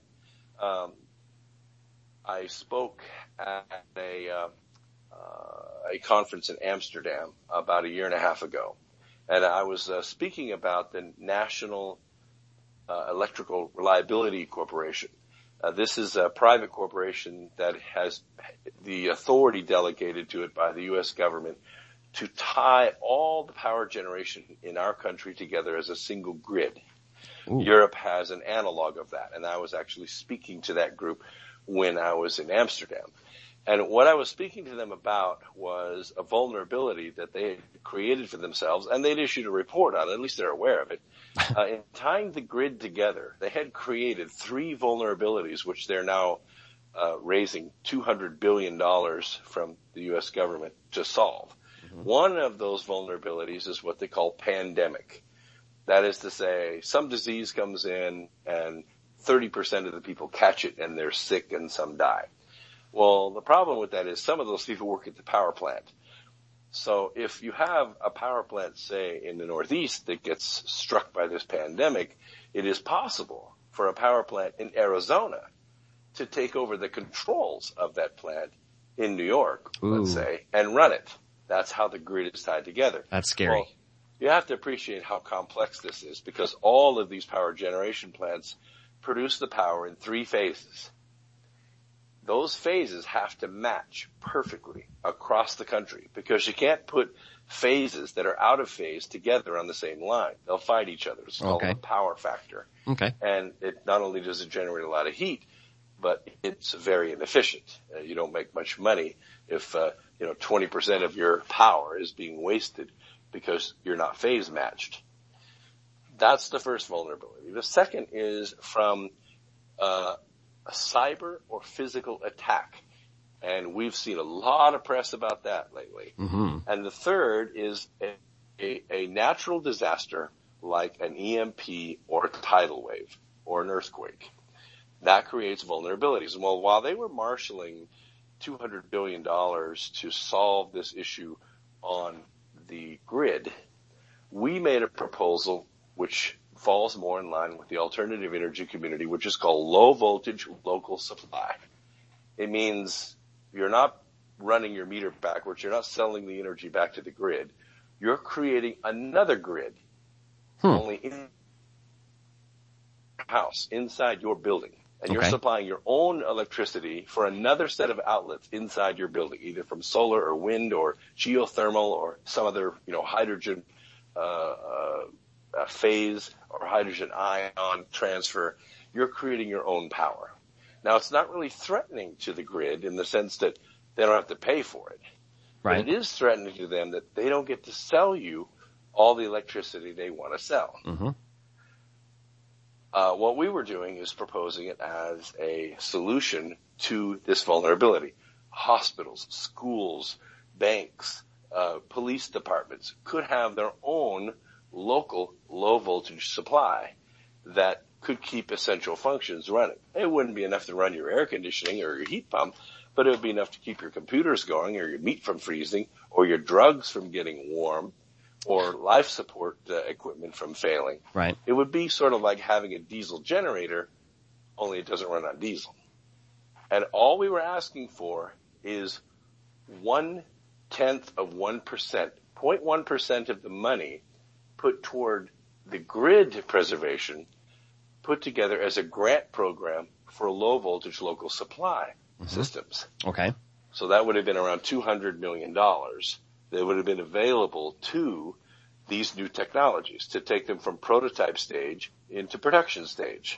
I spoke at a conference in Amsterdam about 1.5 years ago, and I was speaking about the National Electrical Reliability Corporation. This is a private corporation that has the authority delegated to it by the U.S. government to tie all the power generation in our country together as a single grid. Ooh. Europe has an analog of that, and I was actually speaking to that group when I was in Amsterdam. And what I was speaking to them about was a vulnerability that they had created for themselves, and they'd issued a report on it, at least they're aware of it. In tying the grid together, they had created 3 vulnerabilities, which they're now raising $200 billion from the U.S. government to solve. Mm-hmm. One of those vulnerabilities is what they call pandemic. That is to say, some disease comes in and 30% of the people catch it and they're sick and some die. Well, the problem with that is some of those people work at the power plant. So if you have a power plant, say, in the Northeast that gets struck by this pandemic, it is possible for a power plant in Arizona to take over the controls of that plant in New York, let's say, and run it. That's how the grid is tied together. That's scary. Well, you have to appreciate how complex this is, because all of these power generation plants produce the power in 3 phases. Those phases have to match perfectly across the country, because you can't put phases that are out of phase together on the same line. They'll fight each other. It's called a power factor. Okay. And it not only does it generate a lot of heat, but it's very inefficient. You don't make much money if 20% of your power is being wasted because you're not phase matched. That's the first vulnerability. The second is from a cyber or physical attack. And we've seen a lot of press about that lately. Mm-hmm. And the third is a natural disaster like an EMP or a tidal wave or an earthquake. That creates vulnerabilities. And well, while they were marshaling $200 billion to solve this issue on the grid, we made a proposal which falls more in line with the alternative energy community, which is called low voltage local supply. It means you're not running your meter backwards. You're not selling the energy back to the grid. You're creating another grid, only in your house, inside your building. And you're supplying your own electricity for another set of outlets inside your building, either from solar or wind or geothermal or some other, hydrogen phase or hydrogen ion transfer. You're creating your own power. Now, it's not really threatening to the grid in the sense that they don't have to pay for it. Right. But it is threatening to them that they don't get to sell you all the electricity they want to sell. Mm-hmm. What we were doing is proposing it as a solution to this vulnerability. Hospitals, schools, banks, police departments could have their own local low voltage supply that could keep essential functions running. It wouldn't be enough to run your air conditioning or your heat pump, but it would be enough to keep your computers going, or your meat from freezing, or your drugs from getting warm, or life support equipment from failing. Right. It would be sort of like having a diesel generator, only it doesn't run on diesel. And all we were asking for is 0.1%, 0.1% of the money put toward the grid preservation, put together as a grant program for low voltage local supply systems. Okay. So that would have been around $200 million that would have been available to these new technologies to take them from prototype stage into production stage.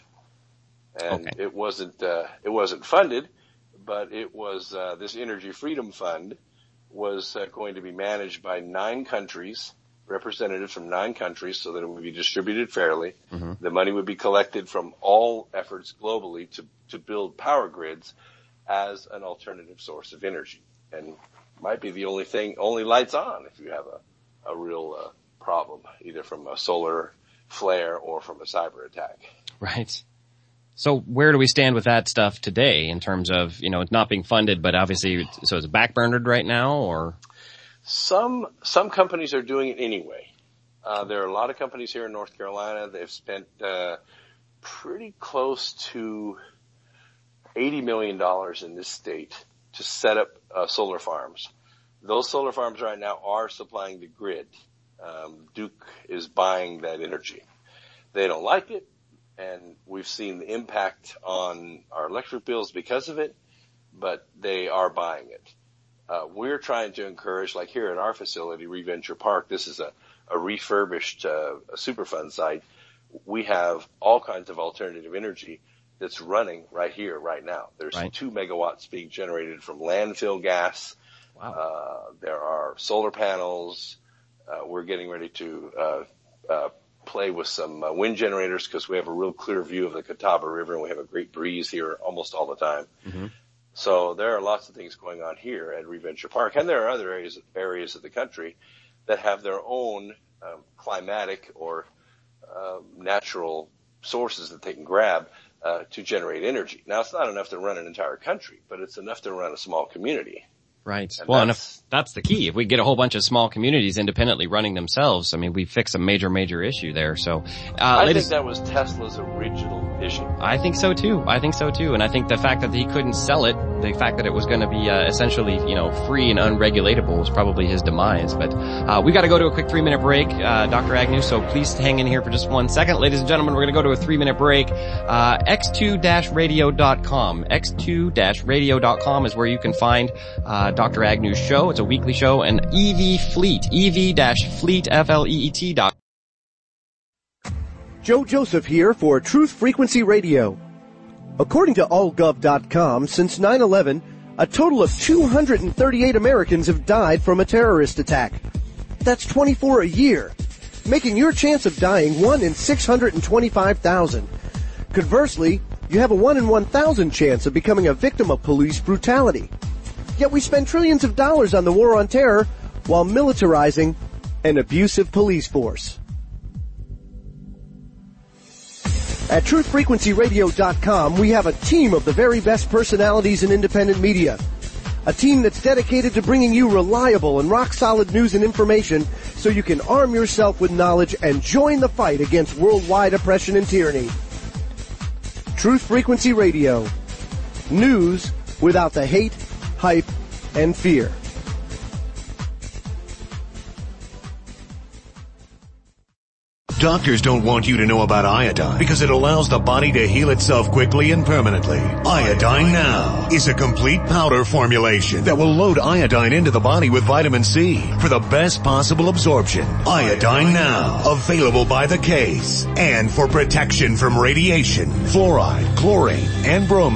And it wasn't funded, but it was, this Energy Freedom Fund was going to be managed by 9 countries, representatives from 9 countries, so that it would be distributed fairly. The money would be collected from all efforts globally to build power grids as an alternative source of energy. And might be the only lights on if you have a real problem, either from a solar flare or from a cyber attack. Right. So where do we stand with that stuff today in terms of, it's not being funded, but obviously, so is it backburnered right now, or? Some companies are doing it anyway. There are a lot of companies here in North Carolina. They've spent pretty close to $80 million in this state to set up solar farms. Those solar farms right now are supplying the grid. Duke is buying that energy. They don't like it, and we've seen the impact on our electric bills because of it, but they are buying it. We're trying to encourage, like here at our facility, Reventure Park, this is a refurbished Superfund site. We have all kinds of alternative energy that's running right here, right now. There's 2 megawatts being generated from landfill gas. Wow. There are solar panels. We're getting ready to play with some wind generators because we have a real clear view of the Catawba River, and we have a great breeze here almost all the time. So there are lots of things going on here at Reventure Park, and there are other areas of the country that have their own climatic or natural sources that they can grab to generate energy. Now, it's not enough to run an entire country, but it's enough to run a small community. Right. Well, and if that's the key. If we get a whole bunch of small communities independently running themselves, I mean, we fix a major issue there. So, I think that was Tesla's original vision. I think so too. And I think the fact that he couldn't sell it, the fact that it was going to be, essentially, free and unregulatable was probably his demise. But, we got to go to a quick 3-minute break, Dr. Agnew. So please hang in here for just 1 second. Ladies and gentlemen, we're going to go to a 3-minute break. X2-radio.com. X2-radio.com is where you can find, Dr. Agnew's show. It's a weekly show, and EV Fleet, EV-Fleet, FLEET. Joe Joseph here for Truth Frequency Radio. According to allgov.com, since 9/11, a total of 238 Americans have died from a terrorist attack. That's 24 a year, making your chance of dying 1 in 625,000. Conversely, you have a 1 in 1,000 chance of becoming a victim of police brutality. Yet we spend trillions of dollars on the war on terror while militarizing an abusive police force. At TruthFrequencyRadio.com, we have a team of the very best personalities in independent media. A team that's dedicated to bringing you reliable and rock-solid news and information so you can arm yourself with knowledge and join the fight against worldwide oppression and tyranny. Truth Frequency Radio. News without the hate, hype, and fear. Doctors don't want you to know about iodine because it allows the body to heal itself quickly and permanently. Iodine Now is a complete powder formulation that will load iodine into the body with vitamin C for the best possible absorption. Iodine Now, available by the case and for protection from radiation, fluoride, chlorine, and bromine.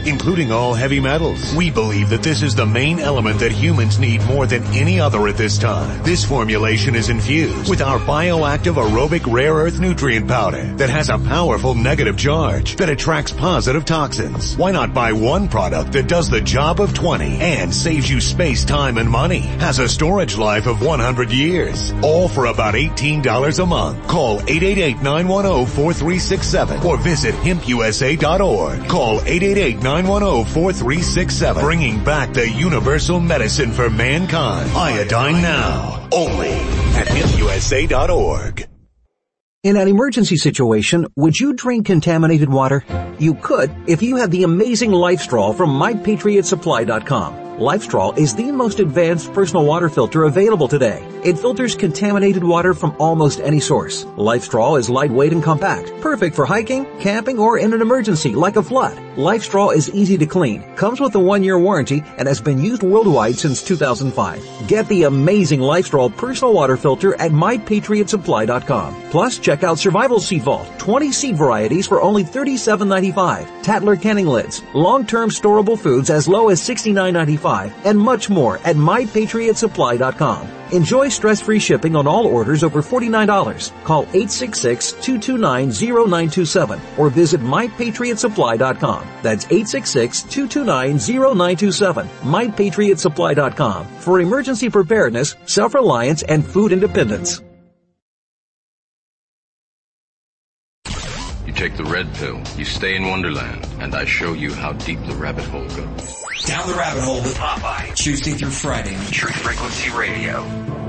including all heavy metals. We believe that this is the main element that humans need more than any other at this time. This formulation is infused with our bioactive aerobic rare earth nutrient powder that has a powerful negative charge that attracts positive toxins. Why not buy one product that does the job of 20 and saves you space, time, and money? Has a storage life of 100 years. All for about $18 a month. Call 888-910-4367 or visit hempusa.org. Call 888-910-4367. Bringing back the universal medicine for mankind. Iodine Now. Only at hempusa.org. In an emergency situation, would you drink contaminated water? You could if you had the amazing LifeStraw from MyPatriotSupply.com. LifeStraw is the most advanced personal water filter available today. It filters contaminated water from almost any source. LifeStraw is lightweight and compact, perfect for hiking, camping, or in an emergency like a flood. LifeStraw is easy to clean, comes with a 1-year warranty, and has been used worldwide since 2005. Get the amazing LifeStraw personal water filter at MyPatriotSupply.com. Plus, check out Survival Seed Vault, 20 seed varieties for only $37.95. Tatler canning lids, long-term storable foods as low as $69.95. And much more at MyPatriotSupply.com. Enjoy stress-free shipping on all orders over $49. Call 866-229-0927 or visit MyPatriotSupply.com. That's 866-229-0927. MyPatriotSupply.com for emergency preparedness, self-reliance, and food independence. You take the red pill, you stay in Wonderland, and I show you how deep the rabbit hole goes. Down the Rabbit Hole with Popeye, Tuesday through Friday on Truth Frequency Radio.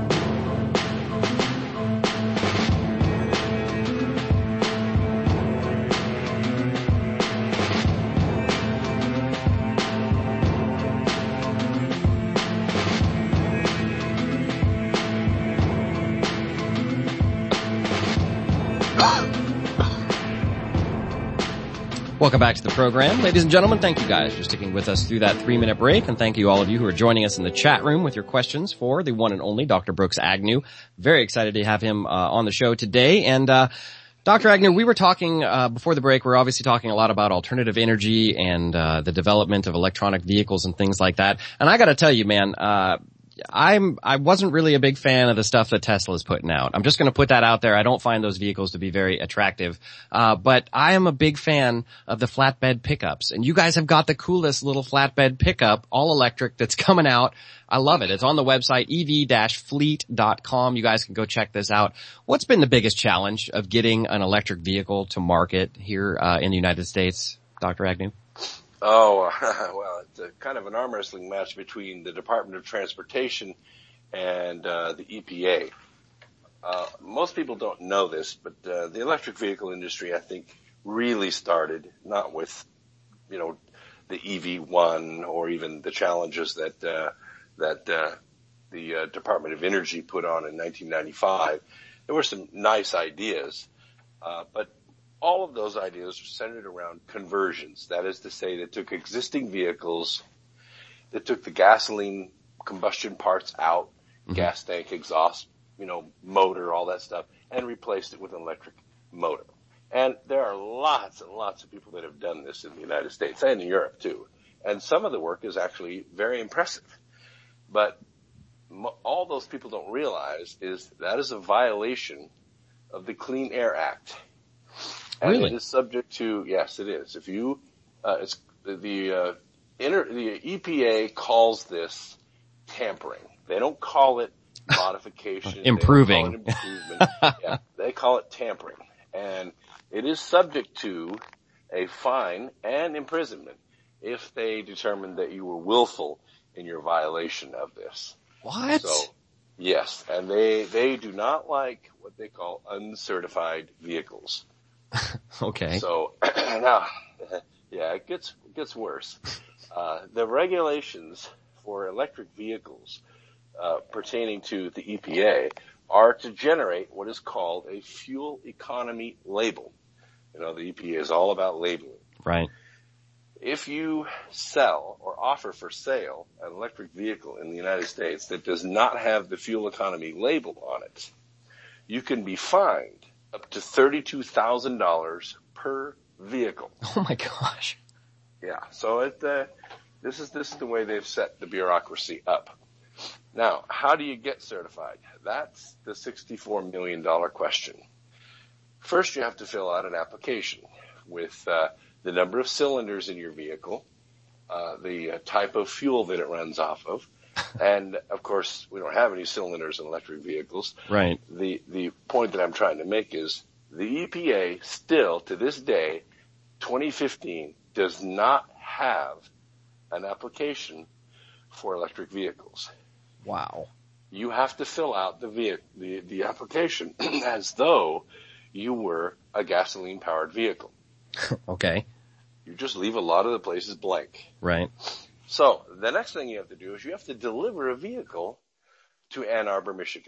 Welcome back to the program. Ladies and gentlemen, thank you guys for sticking with us through that 3-minute break, and thank you all of you who are joining us in the chat room with your questions for the one and only Dr. Brooks Agnew. Very excited to have him on the show today. And Dr. Agnew, we were talking before the break, we're obviously talking a lot about alternative energy and the development of electronic vehicles and things like that. And I gotta tell you, man, I wasn't really a big fan of the stuff that Tesla's putting out. I'm just going to put that out there. I don't find those vehicles to be very attractive. But I am a big fan of the flatbed pickups. And you guys have got the coolest little flatbed pickup, all electric, that's coming out. I love it. It's on the website, ev-fleet.com. You guys can go check this out. What's been the biggest challenge of getting an electric vehicle to market here in the United States, Dr. Agnew? Oh, well, it's a kind of an arm wrestling match between the Department of Transportation and the EPA. Most people don't know this, but the electric vehicle industry, I think, really started not with, the EV1 or even the challenges that the Department of Energy put on in 1995. There were some nice ideas, but all of those ideas are centered around conversions. That is to say, they took existing vehicles, they took the gasoline combustion parts out, gas tank, exhaust, motor, all that stuff, and replaced it with an electric motor. And there are lots and lots of people that have done this in the United States and in Europe too. And some of the work is actually very impressive. But all those people don't realize is that is a violation of the Clean Air Act. And really? It is subject to, yes, it is. If you, it's the EPA calls this tampering. They don't call it modification. Improving. They don't call it improvement. Yeah, they call it tampering. And it is subject to a fine and imprisonment if they determine that you were willful in your violation of this. What? So, yes, and they do not like what they call uncertified vehicles. Okay. So now, yeah, it gets worse. The regulations for electric vehicles pertaining to the EPA are to generate what is called a fuel economy label. The EPA is all about labeling. Right. If you sell or offer for sale an electric vehicle in the United States that does not have the fuel economy label on it, you can be fined up to $32,000 per vehicle. Oh my gosh. Yeah. So this is the way they've set the bureaucracy up. Now, how do you get certified? That's the $64 million question. First, you have to fill out an application with the number of cylinders in your vehicle, the type of fuel that it runs off of, and of course, we don't have any cylinders in electric vehicles. Right. The point that I'm trying to make is the EPA still, to this day, 2015, does not have an application for electric vehicles. Wow. You have to fill out the application as though you were a gasoline-powered vehicle. Okay. You just leave a lot of the places blank. Right. So the next thing you have to do is you have to deliver a vehicle to Ann Arbor, Michigan.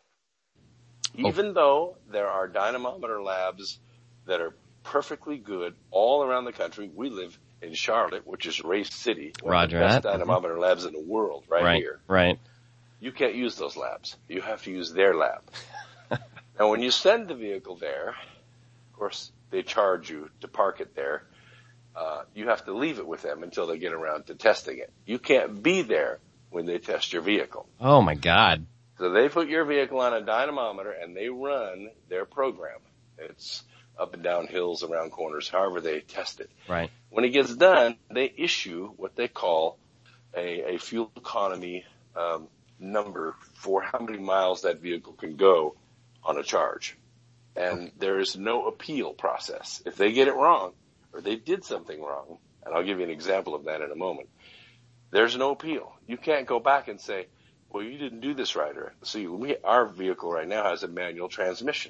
Even though there are dynamometer labs that are perfectly good all around the country, we live in Charlotte, which is Race City, one of the best dynamometer labs in the world, right here. Right. You can't use those labs. You have to use their lab. And when you send the vehicle there, of course, they charge you to park it there. You have to leave it with them until they get around to testing it. You can't be there when they test your vehicle. Oh my God. So they put your vehicle on a dynamometer and they run their program. It's up and down hills, around corners, however they test it. Right. When it gets done, they issue what they call a fuel economy number for how many miles that vehicle can go on a charge. And there is no appeal process. If they get it wrong, or they did something wrong, and I'll give you an example of that in a moment, there's no appeal. You can't go back and say, well, you didn't do this right. See, our vehicle right now has a manual transmission.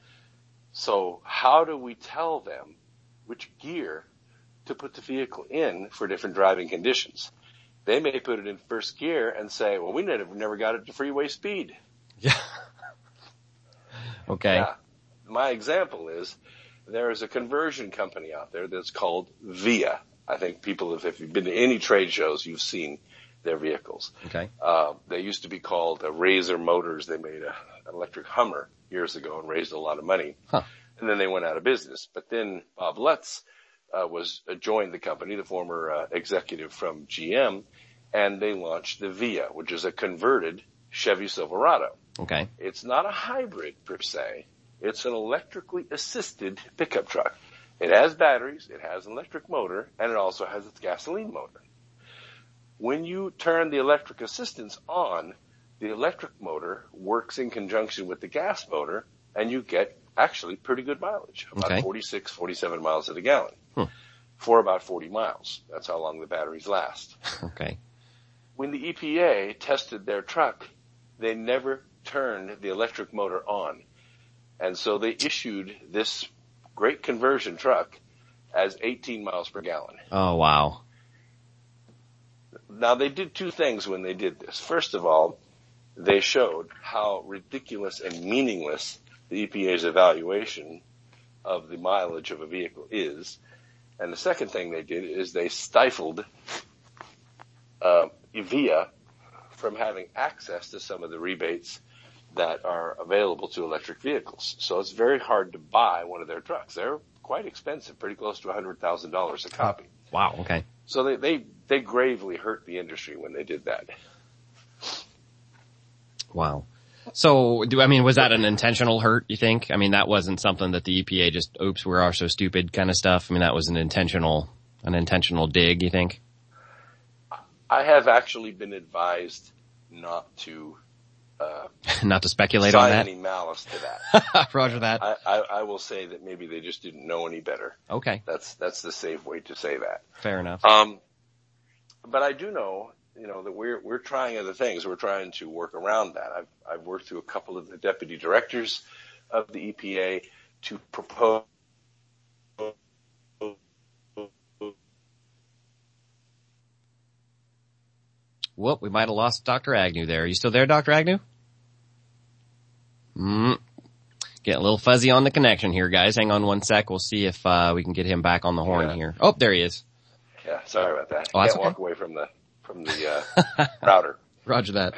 So how do we tell them which gear to put the vehicle in for different driving conditions? They may put it in first gear and say, well, we never got it to freeway speed. Yeah. Okay. Yeah. My example is there is a conversion company out there that's called VIA. I think people, if you've been to any trade shows, you've seen their vehicles. Okay. They used to be called Razor Motors. They made an electric Hummer years ago and raised a lot of money. Huh. And then they went out of business. But then Bob Lutz joined the company, the former executive from GM, and they launched the VIA, which is a converted Chevy Silverado. Okay. It's not a hybrid per se. It's an electrically assisted pickup truck. It has batteries, it has an electric motor, and it also has its gasoline motor. When you turn the electric assistance on, the electric motor works in conjunction with the gas motor, and you get actually pretty good mileage, about 46, 47 miles to the gallon for about 40 miles. That's how long the batteries last. Okay. When the EPA tested their truck, they never turned the electric motor on. And so they issued this great conversion truck as 18 miles per gallon. Oh, wow. Now, they did two things when they did this. First of all, they showed how ridiculous and meaningless the EPA's evaluation of the mileage of a vehicle is. And the second thing they did is they stifled VIA from having access to some of the rebates that are available to electric vehicles. So it's very hard to buy one of their trucks. They're quite expensive, pretty close to $100,000 a copy. Wow, okay. So they gravely hurt the industry when they did that. Wow. So, was that an intentional hurt, you think? I mean, that wasn't something that the EPA just, oops, we are so stupid kind of stuff. I mean, that was an intentional dig, you think? I have actually been advised not to not to speculate on that? Sign any malice to that. Roger that. I will say that maybe they just didn't know any better. Okay. That's the safe way to say that. Fair enough. But I do know, that we're trying other things. We're trying to work around that. I've worked through a couple of the deputy directors of the EPA to propose Whoop, we might have lost Dr. Agnew there. Are you still there, Dr. Agnew? Getting a little fuzzy on the connection here, guys. Hang on one sec. We'll see if we can get him back on the horn here. Oh, there he is. Yeah, sorry about that. Oh, Can't walk away from the router. Roger that.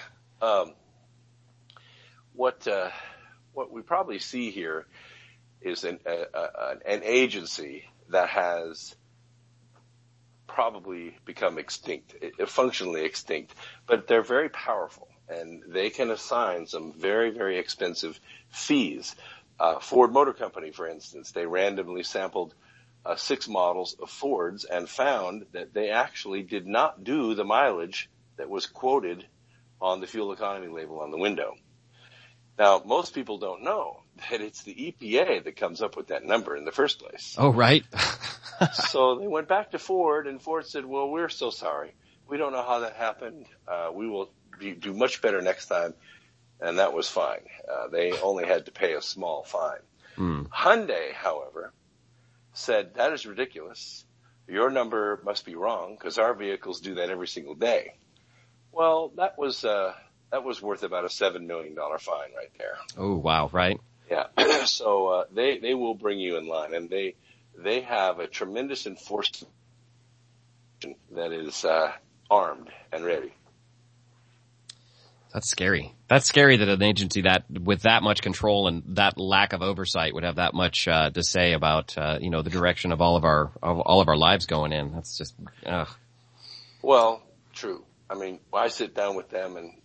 What we probably see here is an agency that has probably become extinct, functionally extinct, but they're very powerful, and they can assign some very, very expensive fees. Ford Motor Company, for instance, they randomly sampled 6 models of Fords and found that they actually did not do the mileage that was quoted on the fuel economy label on the window. Now, most people don't know that it's the EPA that comes up with that number in the first place. Oh, right. So they went back to Ford, and Ford said, well, we're so sorry. We don't know how that happened. We will do much better next time. And that was fine. They only had to pay a small fine. Hyundai, however, said, that is ridiculous. Your number must be wrong because our vehicles do that every single day. Well, that was worth about a $7 million fine right there. Oh, wow. Right. Yeah. So, they will bring you in line, and they have a tremendous enforcement that is, armed and ready. That's scary. That's scary that an agency that with that much control and that lack of oversight would have that much to say about the direction of all of our lives going in. That's just ugh. Well, true. I mean, I sit down with them, and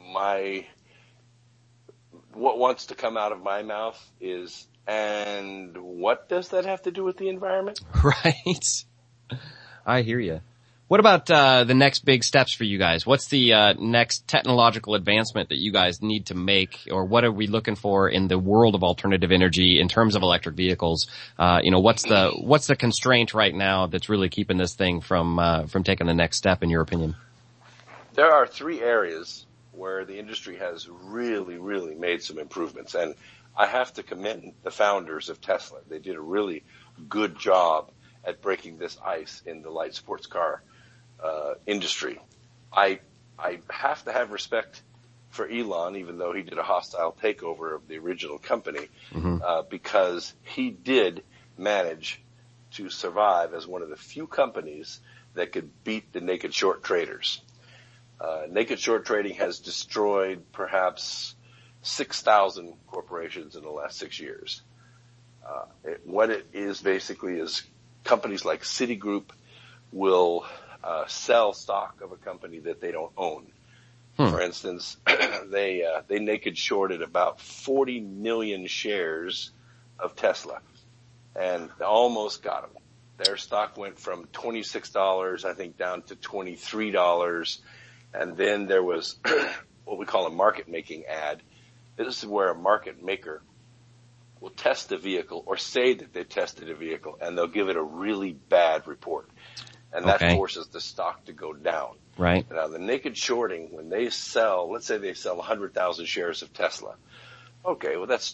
what wants to come out of my mouth is, and what does that have to do with the environment? Right. I hear you. What about the next big steps for you guys? What's the next technological advancement that you guys need to make, or what are we looking for in the world of alternative energy in terms of electric vehicles? What's the constraint right now that's really keeping this thing from taking the next step, in your opinion? There are 3 areas where the industry has really, really made some improvements, and I have to commend the founders of Tesla. They did a really good job at breaking this ice in the light sports car industry. I have to have respect for Elon, even though he did a hostile takeover of the original company, because he did manage to survive as one of the few companies that could beat the naked short traders. Naked short trading has destroyed perhaps 6,000 corporations in the last 6 years. What it is basically is companies like Citigroup will sell stock of a company that they don't own. For instance, they naked shorted about 40 million shares of Tesla, and almost got them. Their stock went from $26, I think, down to $23, and then there was what we call a market making ad. This is where a market maker will test a vehicle or say that they tested a vehicle, and they'll give it a really bad report. And that forces the stock to go down. Right. Now, the naked shorting, when they sell, let's say they sell 100,000 shares of Tesla. Okay, well, that's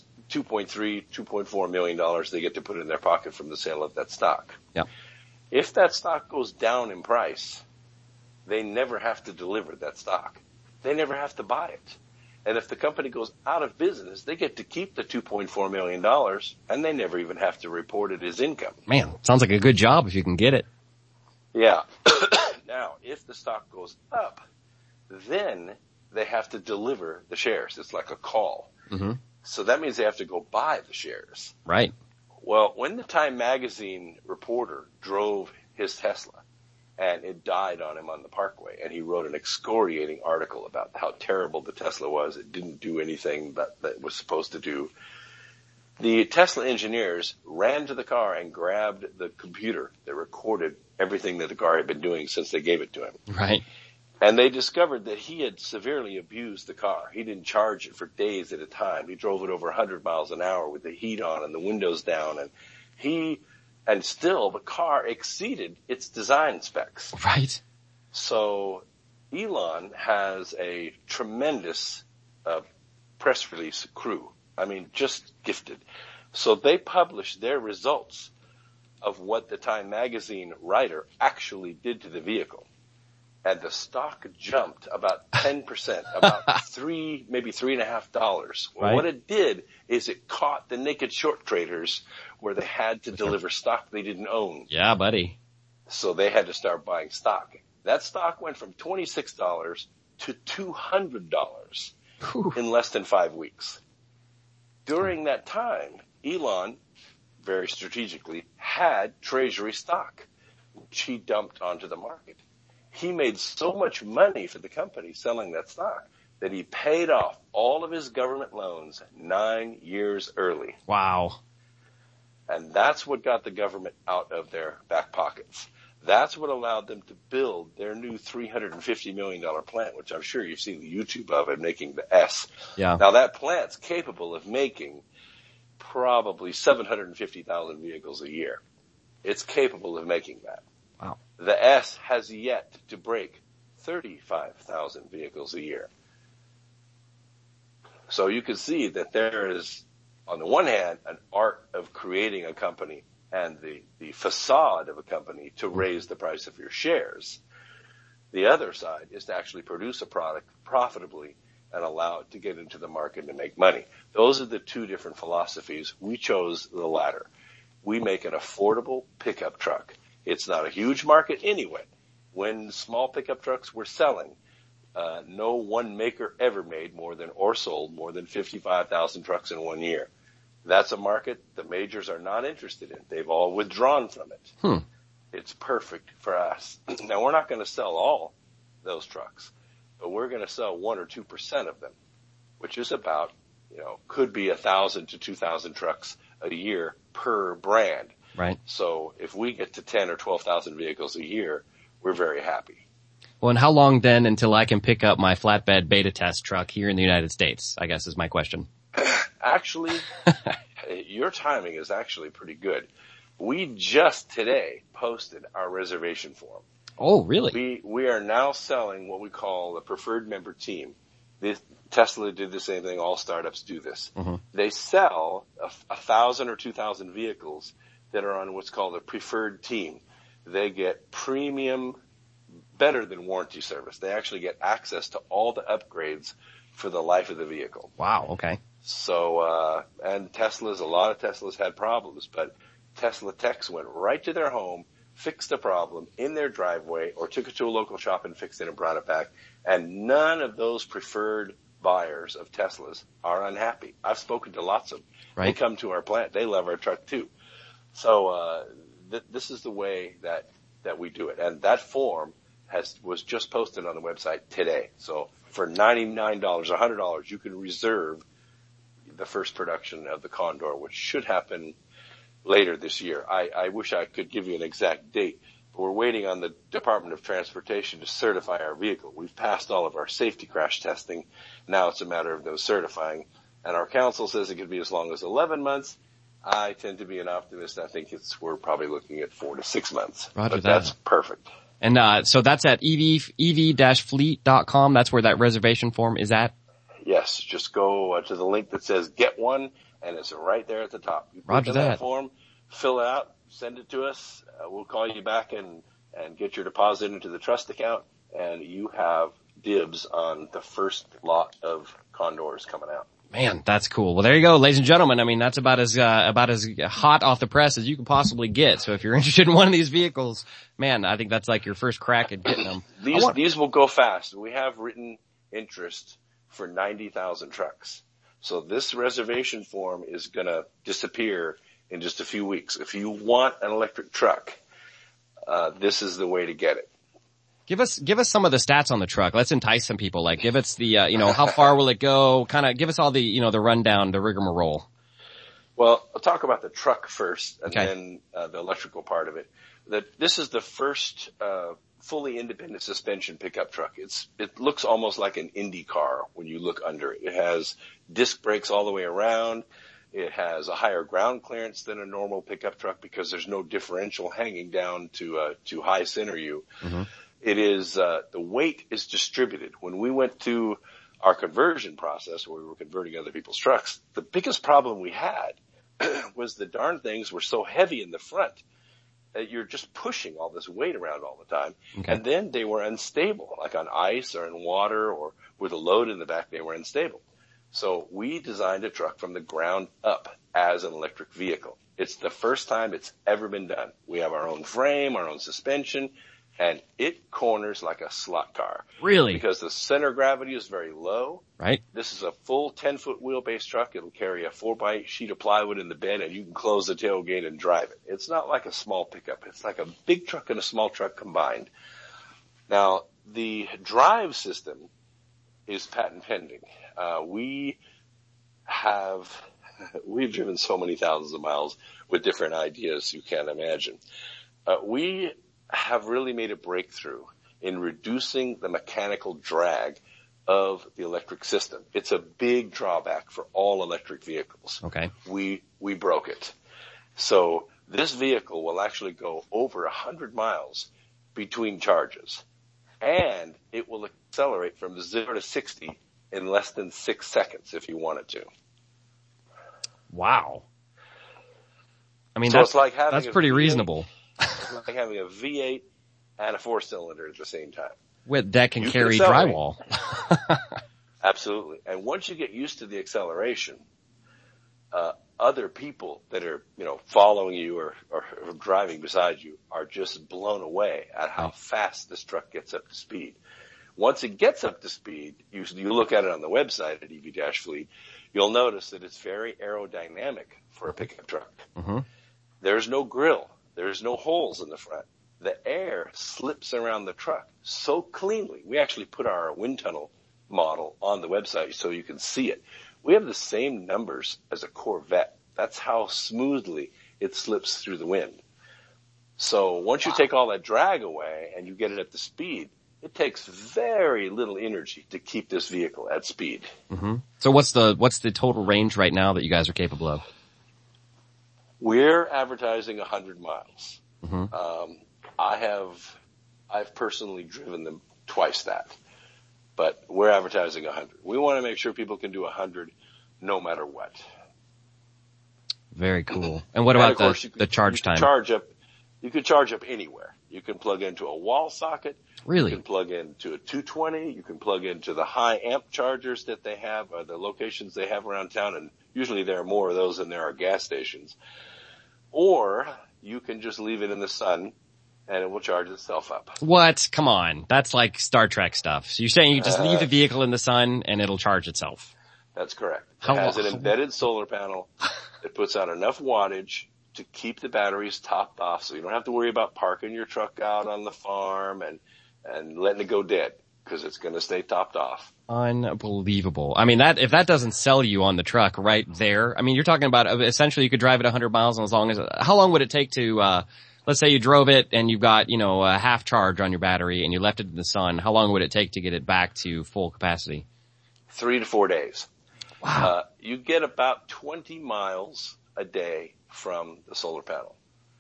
$2.4 million they get to put in their pocket from the sale of that stock. Yeah. If that stock goes down in price, they never have to deliver that stock. They never have to buy it. And if the company goes out of business, they get to keep the $2.4 million, and they never even have to report it as income. Man, sounds like a good job if you can get it. Yeah. Now, if the stock goes up, then they have to deliver the shares. It's like a call. So that means they have to go buy the shares. Right. Well, when the Time magazine reporter drove his Tesla and it died on him on the parkway, and he wrote an excoriating article about how terrible the Tesla was, it didn't do anything that it was supposed to do, the Tesla engineers ran to the car and grabbed the computer that recorded everything that the car had been doing since they gave it to him. Right. And they discovered that he had severely abused the car. He didn't charge it for days at a time. He drove it over 100 miles an hour with the heat on and the windows down, and still the car exceeded its design specs. Right. So Elon has a tremendous press release crew. I mean, just gifted. So they published their results of what the Time magazine writer actually did to the vehicle. And the stock jumped about 10%, about maybe $3.50. Well, right. What it did is it caught the naked short traders where they had to deliver stock they didn't own. Yeah, buddy. So they had to start buying stock. That stock went from $26 to $200 in less than 5 weeks. During that time, Elon, very strategically, had treasury stock. which he dumped onto the market. He made so much money for the company selling that stock that he paid off all of his government loans 9 years early. Wow. And that's what got the government out of their back pockets. That's what allowed them to build their new $350 million plant, which I'm sure you've seen the YouTube of it, making the S. Yeah. Now that plant's capable of making probably 750,000 vehicles a year. It's capable of making that. Wow. The S has yet to break 35,000 vehicles a year. So you can see that there is, on the one hand, an art of creating a company and the facade of a company to raise the price of your shares. The other side is to actually produce a product profitably and allow it to get into the market and make money. Those are the two different philosophies. We chose the latter. We make an affordable pickup truck. It's not a huge market anyway. When small pickup trucks were selling, no one maker ever made more than or sold more than 55,000 trucks in 1 year. That's a market the majors are not interested in. They've all withdrawn from it. It's perfect for us. Now, we're not going to sell all those trucks, but we're going to sell 1 or 2% of them, which is about, could be 1,000 to 2,000 trucks a year per brand. Right. So if we get to 10 or 12,000 vehicles a year, we're very happy. Well, and how long then until I can pick up my flatbed beta test truck here in the United States, I guess is my question. Actually, your timing is actually pretty good. We just today posted our reservation form. Oh, really? We are now selling what we call the preferred member team. Tesla did the same thing. All startups do this. Mm-hmm. They sell 1,000 or 2,000 vehicles that are on what's called a preferred team. They get premium, better than warranty service. They actually get access to all the upgrades for the life of the vehicle. Wow. Okay. So, and a lot of Teslas had problems, but Tesla techs went right to their home, fixed the problem in their driveway, or took it to a local shop and fixed it and brought it back. And none of those preferred buyers of Teslas are unhappy. I've spoken to lots of them. Right. They come to our plant. They love our truck too. So, this is the way that we do it. And that form was just posted on the website today. So for $99, $100, you can reserve the first production of the Condor, which should happen later this year. I wish I could give you an exact date, but we're waiting on the Department of Transportation to certify our vehicle. We've passed all of our safety crash testing. Now it's a matter of them certifying. And our council says it could be as long as 11 months. I tend to be an optimist. I think we're probably looking at 4 to 6 months. Roger that. That's perfect. And so that's at ev-fleet.com. That's where that reservation form is at? Yes, just go to the link that says Get One, and it's right there at the top. You Roger click on that. Form, fill it out, send it to us. We'll call you back and get your deposit into the trust account, and you have dibs on the first lot of Condors coming out. Man, that's cool. Well, there you go, ladies and gentlemen. I mean, that's about as hot off the press as you can possibly get. So if you're interested in one of these vehicles, man, I think that's like your first crack at getting them. These will go fast. We have written interest for 90,000 trucks. So this reservation form is going to disappear in just a few weeks. If you want an electric truck, this is the way to get it. Give us some of the stats on the truck. Let's entice some people. Like, give us the, how far will it go? Kind of give us all the, the rundown, the rigmarole. Well, I'll talk about the truck first and then the electrical part of it. This is the first fully independent suspension pickup truck. It looks almost like an Indy car when you look under it. It has disc brakes all the way around. It has a higher ground clearance than a normal pickup truck because there's no differential hanging down to high center you. Mm-hmm. It is the weight is distributed. When we went to our conversion process where we were converting other people's trucks, the biggest problem we had was the darn things were so heavy in the front that you're just pushing all this weight around all the time. Okay. And then they were unstable, like on ice or in water or with a load in the back, they were unstable. So we designed a truck from the ground up as an electric vehicle. It's the first time it's ever been done. We have our own frame, our own suspension, and it corners like a slot car. Really? Because the center of gravity is very low. Right. This is a full 10-foot wheelbase truck. It'll carry a 4x8 sheet of plywood in the bed, and you can close the tailgate and drive it. It's not like a small pickup. It's like a big truck and a small truck combined. Now, the drive system is patent pending. We've driven so many thousands of miles with different ideas you can't imagine. We have really made a breakthrough in reducing the mechanical drag of the electric system. It's a big drawback for all electric vehicles. Okay. We broke it. So this vehicle will actually go over 100 miles between charges, and it will accelerate from 0 to 60 in less than 6 seconds if you want it to. Wow. I mean, so that's, it's like having that's pretty V8, reasonable. It's like having a V8 and a 4-cylinder at the same time. That can carry accelerate. drywall. Absolutely. And once you get used to the acceleration, other people that are, following you or driving beside you are just blown away at how fast this truck gets up to speed. Once it gets up to speed, you look at it on the website at EV-Fleet, you'll notice that it's very aerodynamic for a pickup truck. Mm-hmm. There's no grill. There's no holes in the front. The air slips around the truck so cleanly. We actually put our wind tunnel model on the website so you can see it. We have the same numbers as a Corvette. That's how smoothly it slips through the wind. So once you take all that drag away and you get it at the speed, it takes very little energy to keep this vehicle at speed. Mm-hmm. So what's the total range right now that you guys are capable of? We're advertising 100 miles. Mm-hmm. I've personally driven them twice that, but we're advertising 100. We want to make sure people can do 100 no matter what. Very cool. And what about the charge time? You could charge up anywhere. You can plug into a wall socket. Really? You can plug into a 220. You can plug into the high amp chargers that they have, or the locations they have around town, and usually there are more of those than there are gas stations. Or you can just leave it in the sun and it will charge itself up. What? Come on. That's like Star Trek stuff. So you're saying you just leave the vehicle in the sun and it'll charge itself? That's correct. It has an embedded solar panel that puts out enough wattage to keep the batteries topped off, so you don't have to worry about parking your truck out on the farm and letting it go dead, because it's going to stay topped off. Unbelievable. I mean, if that doesn't sell you on the truck right there, I mean, you're talking about essentially you could drive it 100 miles, and how long would it take to, let's say you drove it and you've got, a half charge on your battery and you left it in the sun, how long would it take to get it back to full capacity? 3 to 4 days. Wow. You get about 20 miles a day from the solar panel.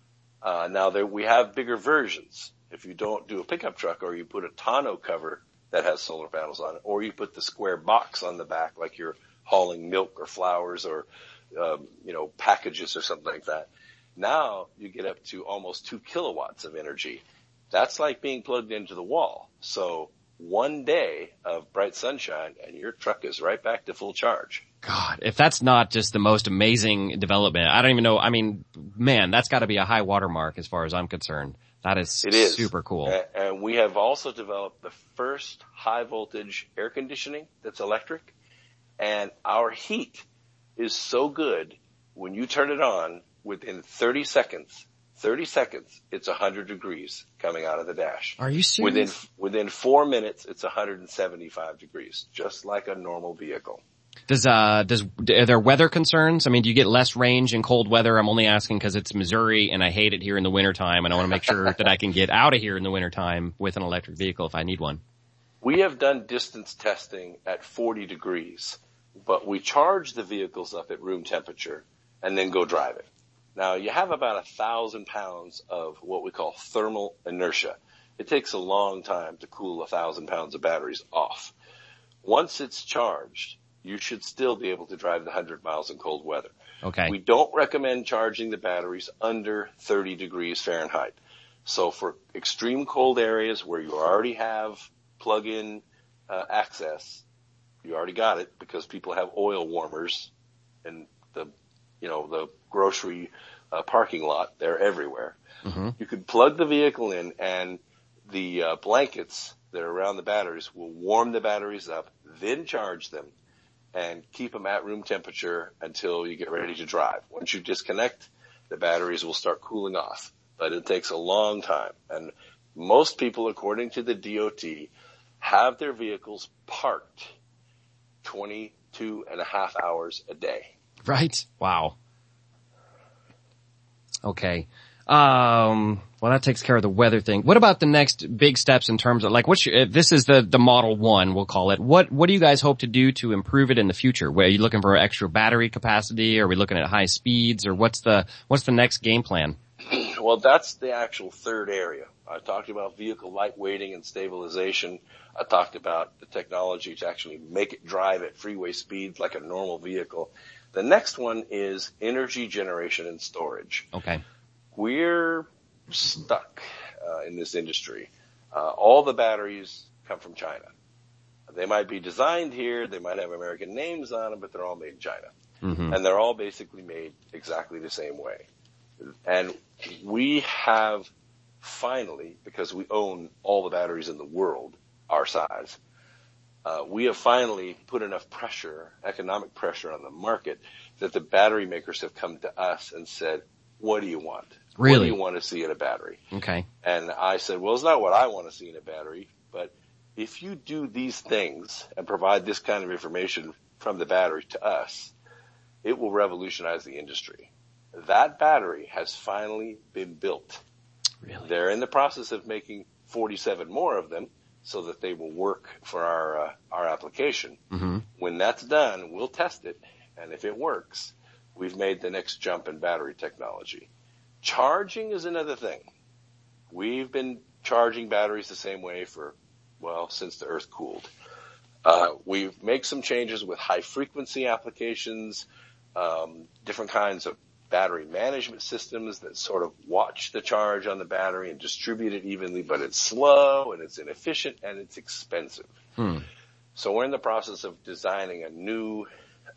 Now we have bigger versions. If you don't do a pickup truck, or you put a tonneau cover that has solar panels on it, or you put the square box on the back like you're hauling milk or flowers or, packages or something like that. Now you get up to almost 2 kilowatts of energy. That's like being plugged into the wall. So 1 day of bright sunshine and your truck is right back to full charge. God, if that's not just the most amazing development, I don't even know. I mean, man, that's got to be a high watermark as far as I'm concerned. It is super cool. And we have also developed the first high voltage air conditioning that's electric. And our heat is so good, when you turn it on, within 30 seconds, it's 100 degrees coming out of the dash. Are you serious? Within 4 minutes, it's 175 degrees, just like a normal vehicle. Are there weather concerns? I mean, do you get less range in cold weather? I'm only asking because it's Missouri and I hate it here in the wintertime, and I want to make sure that I can get out of here in the wintertime with an electric vehicle if I need one. We have done distance testing at 40 degrees, but we charge the vehicles up at room temperature and then go driving. Now, you have about 1,000 pounds of what we call thermal inertia. It takes a long time to cool 1,000 pounds of batteries off. Once it's charged, you should still be able to drive the 100 miles in cold weather. Okay. We don't recommend charging the batteries under 30 degrees Fahrenheit. So for extreme cold areas where you already have plug-in access, you already got it because people have oil warmers in the grocery parking lot. They're everywhere. Mm-hmm. You could plug the vehicle in, and the blankets that are around the batteries will warm the batteries up, then charge them, and keep them at room temperature until you get ready to drive. Once you disconnect, the batteries will start cooling off. But it takes a long time. And most people, according to the DOT, have their vehicles parked 22 and a half hours a day. Right. Wow. Okay. Well, that takes care of the weather thing. What about the next big steps in terms of, like, this is the Model 1, we'll call it. What do you guys hope to do to improve it in the future? Are you looking for extra battery capacity? Are we looking at high speeds? Or what's the next game plan? Well, that's the actual third area. I talked about vehicle lightweighting and stabilization. I talked about the technology to actually make it drive at freeway speeds like a normal vehicle. The next one is energy generation and storage. Okay. We're stuck in this industry. All the batteries come from China. They might be designed here, they might have American names on them, but they're all made in China. Mm-hmm. And they're all basically made exactly the same way. And we have finally, because we own all the batteries in the world, our size, we have finally put enough pressure, economic pressure on the market that the battery makers have come to us and said, what do you want? Really? What do you want to see in a battery? Okay. And I said, well, it's not what I want to see in a battery, but if you do these things and provide this kind of information from the battery to us, it will revolutionize the industry. That battery has finally been built. Really? They're in the process of making 47 more of them so that they will work for our application. Mm-hmm. When that's done, we'll test it, and if it works, we've made the next jump in battery technology. Charging is another thing. We've been charging batteries the same way since the earth cooled. We've made some changes with high frequency applications, different kinds of battery management systems that sort of watch the charge on the battery and distribute it evenly, but it's slow and it's inefficient and it's expensive. So we're in the process of designing a new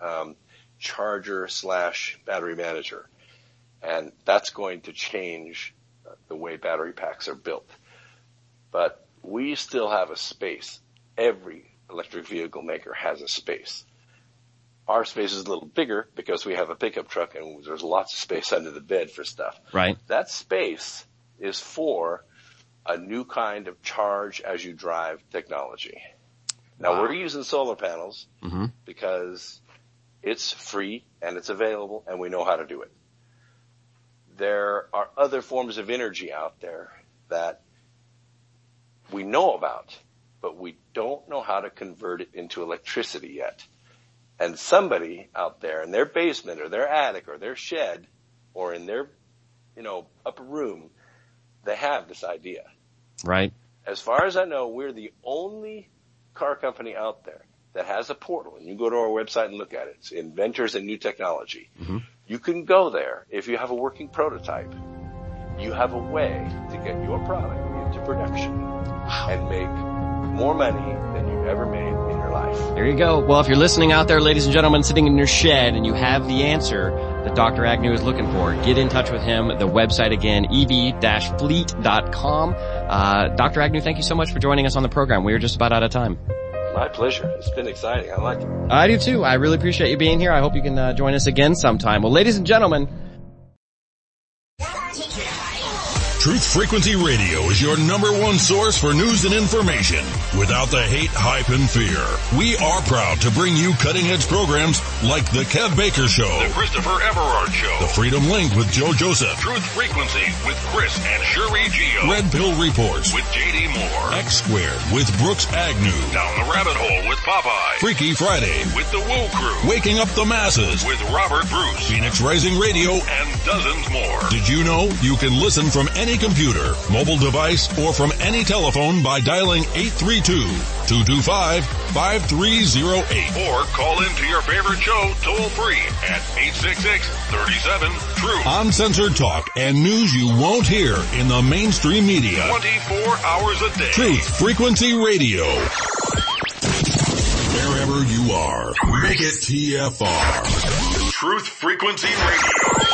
charger/battery manager, and that's going to change the way battery packs are built. But we still have a space. Every electric vehicle maker has a space. Our space is a little bigger because we have a pickup truck and there's lots of space under the bed for stuff. Right. That space is for a new kind of charge as you drive technology. Now we're using solar panels because it's free and it's available and we know how to do it. There are other forms of energy out there that we know about, but we don't know how to convert it into electricity yet. And somebody out there in their basement or their attic or their shed or in their, upper room, they have this idea. Right. As far as I know, we're the only car company out there that has a portal. And you go to our website and look at it. It's Inventors in New Technology. Mm-hmm. You can go there. If you have a working prototype, you have a way to get your product into production and make more money than you've ever made in your life. There you go. Well, if you're listening out there, ladies and gentlemen, sitting in your shed and you have the answer that Dr. Agnew is looking for, get in touch with him. The website again, ev-fleet.com. Dr. Agnew, thank you so much for joining us on the program. We are just about out of time. My pleasure. It's been exciting. I like it. I do too. I really appreciate you being here. I hope you can join us again sometime. Well, ladies and gentlemen, Truth Frequency Radio is your #1 source for news and information without the hate, hype, and fear. We are proud to bring you cutting-edge programs like The Kev Baker Show, The Christopher Everard Show, The Freedom Link with Joe Joseph, Truth Frequency with Chris and Shuri Gio, Red Pill Reports with J.D. Moore, X Squared with Brooks Agnew, Down the Rabbit Hole with Popeye, Freaky Friday with The Woo Crew, Waking Up the Masses with Robert Bruce, Phoenix Rising Radio, and dozens more. Did you know you can listen from any computer, mobile device, or from any telephone by dialing 832-225-5308. Or call into your favorite show toll free at 866-37-TRUTH. Uncensored talk and news you won't hear in the mainstream media. 24 hours a day. Truth Frequency Radio. Wherever you are, make it TFR. Truth Frequency Radio.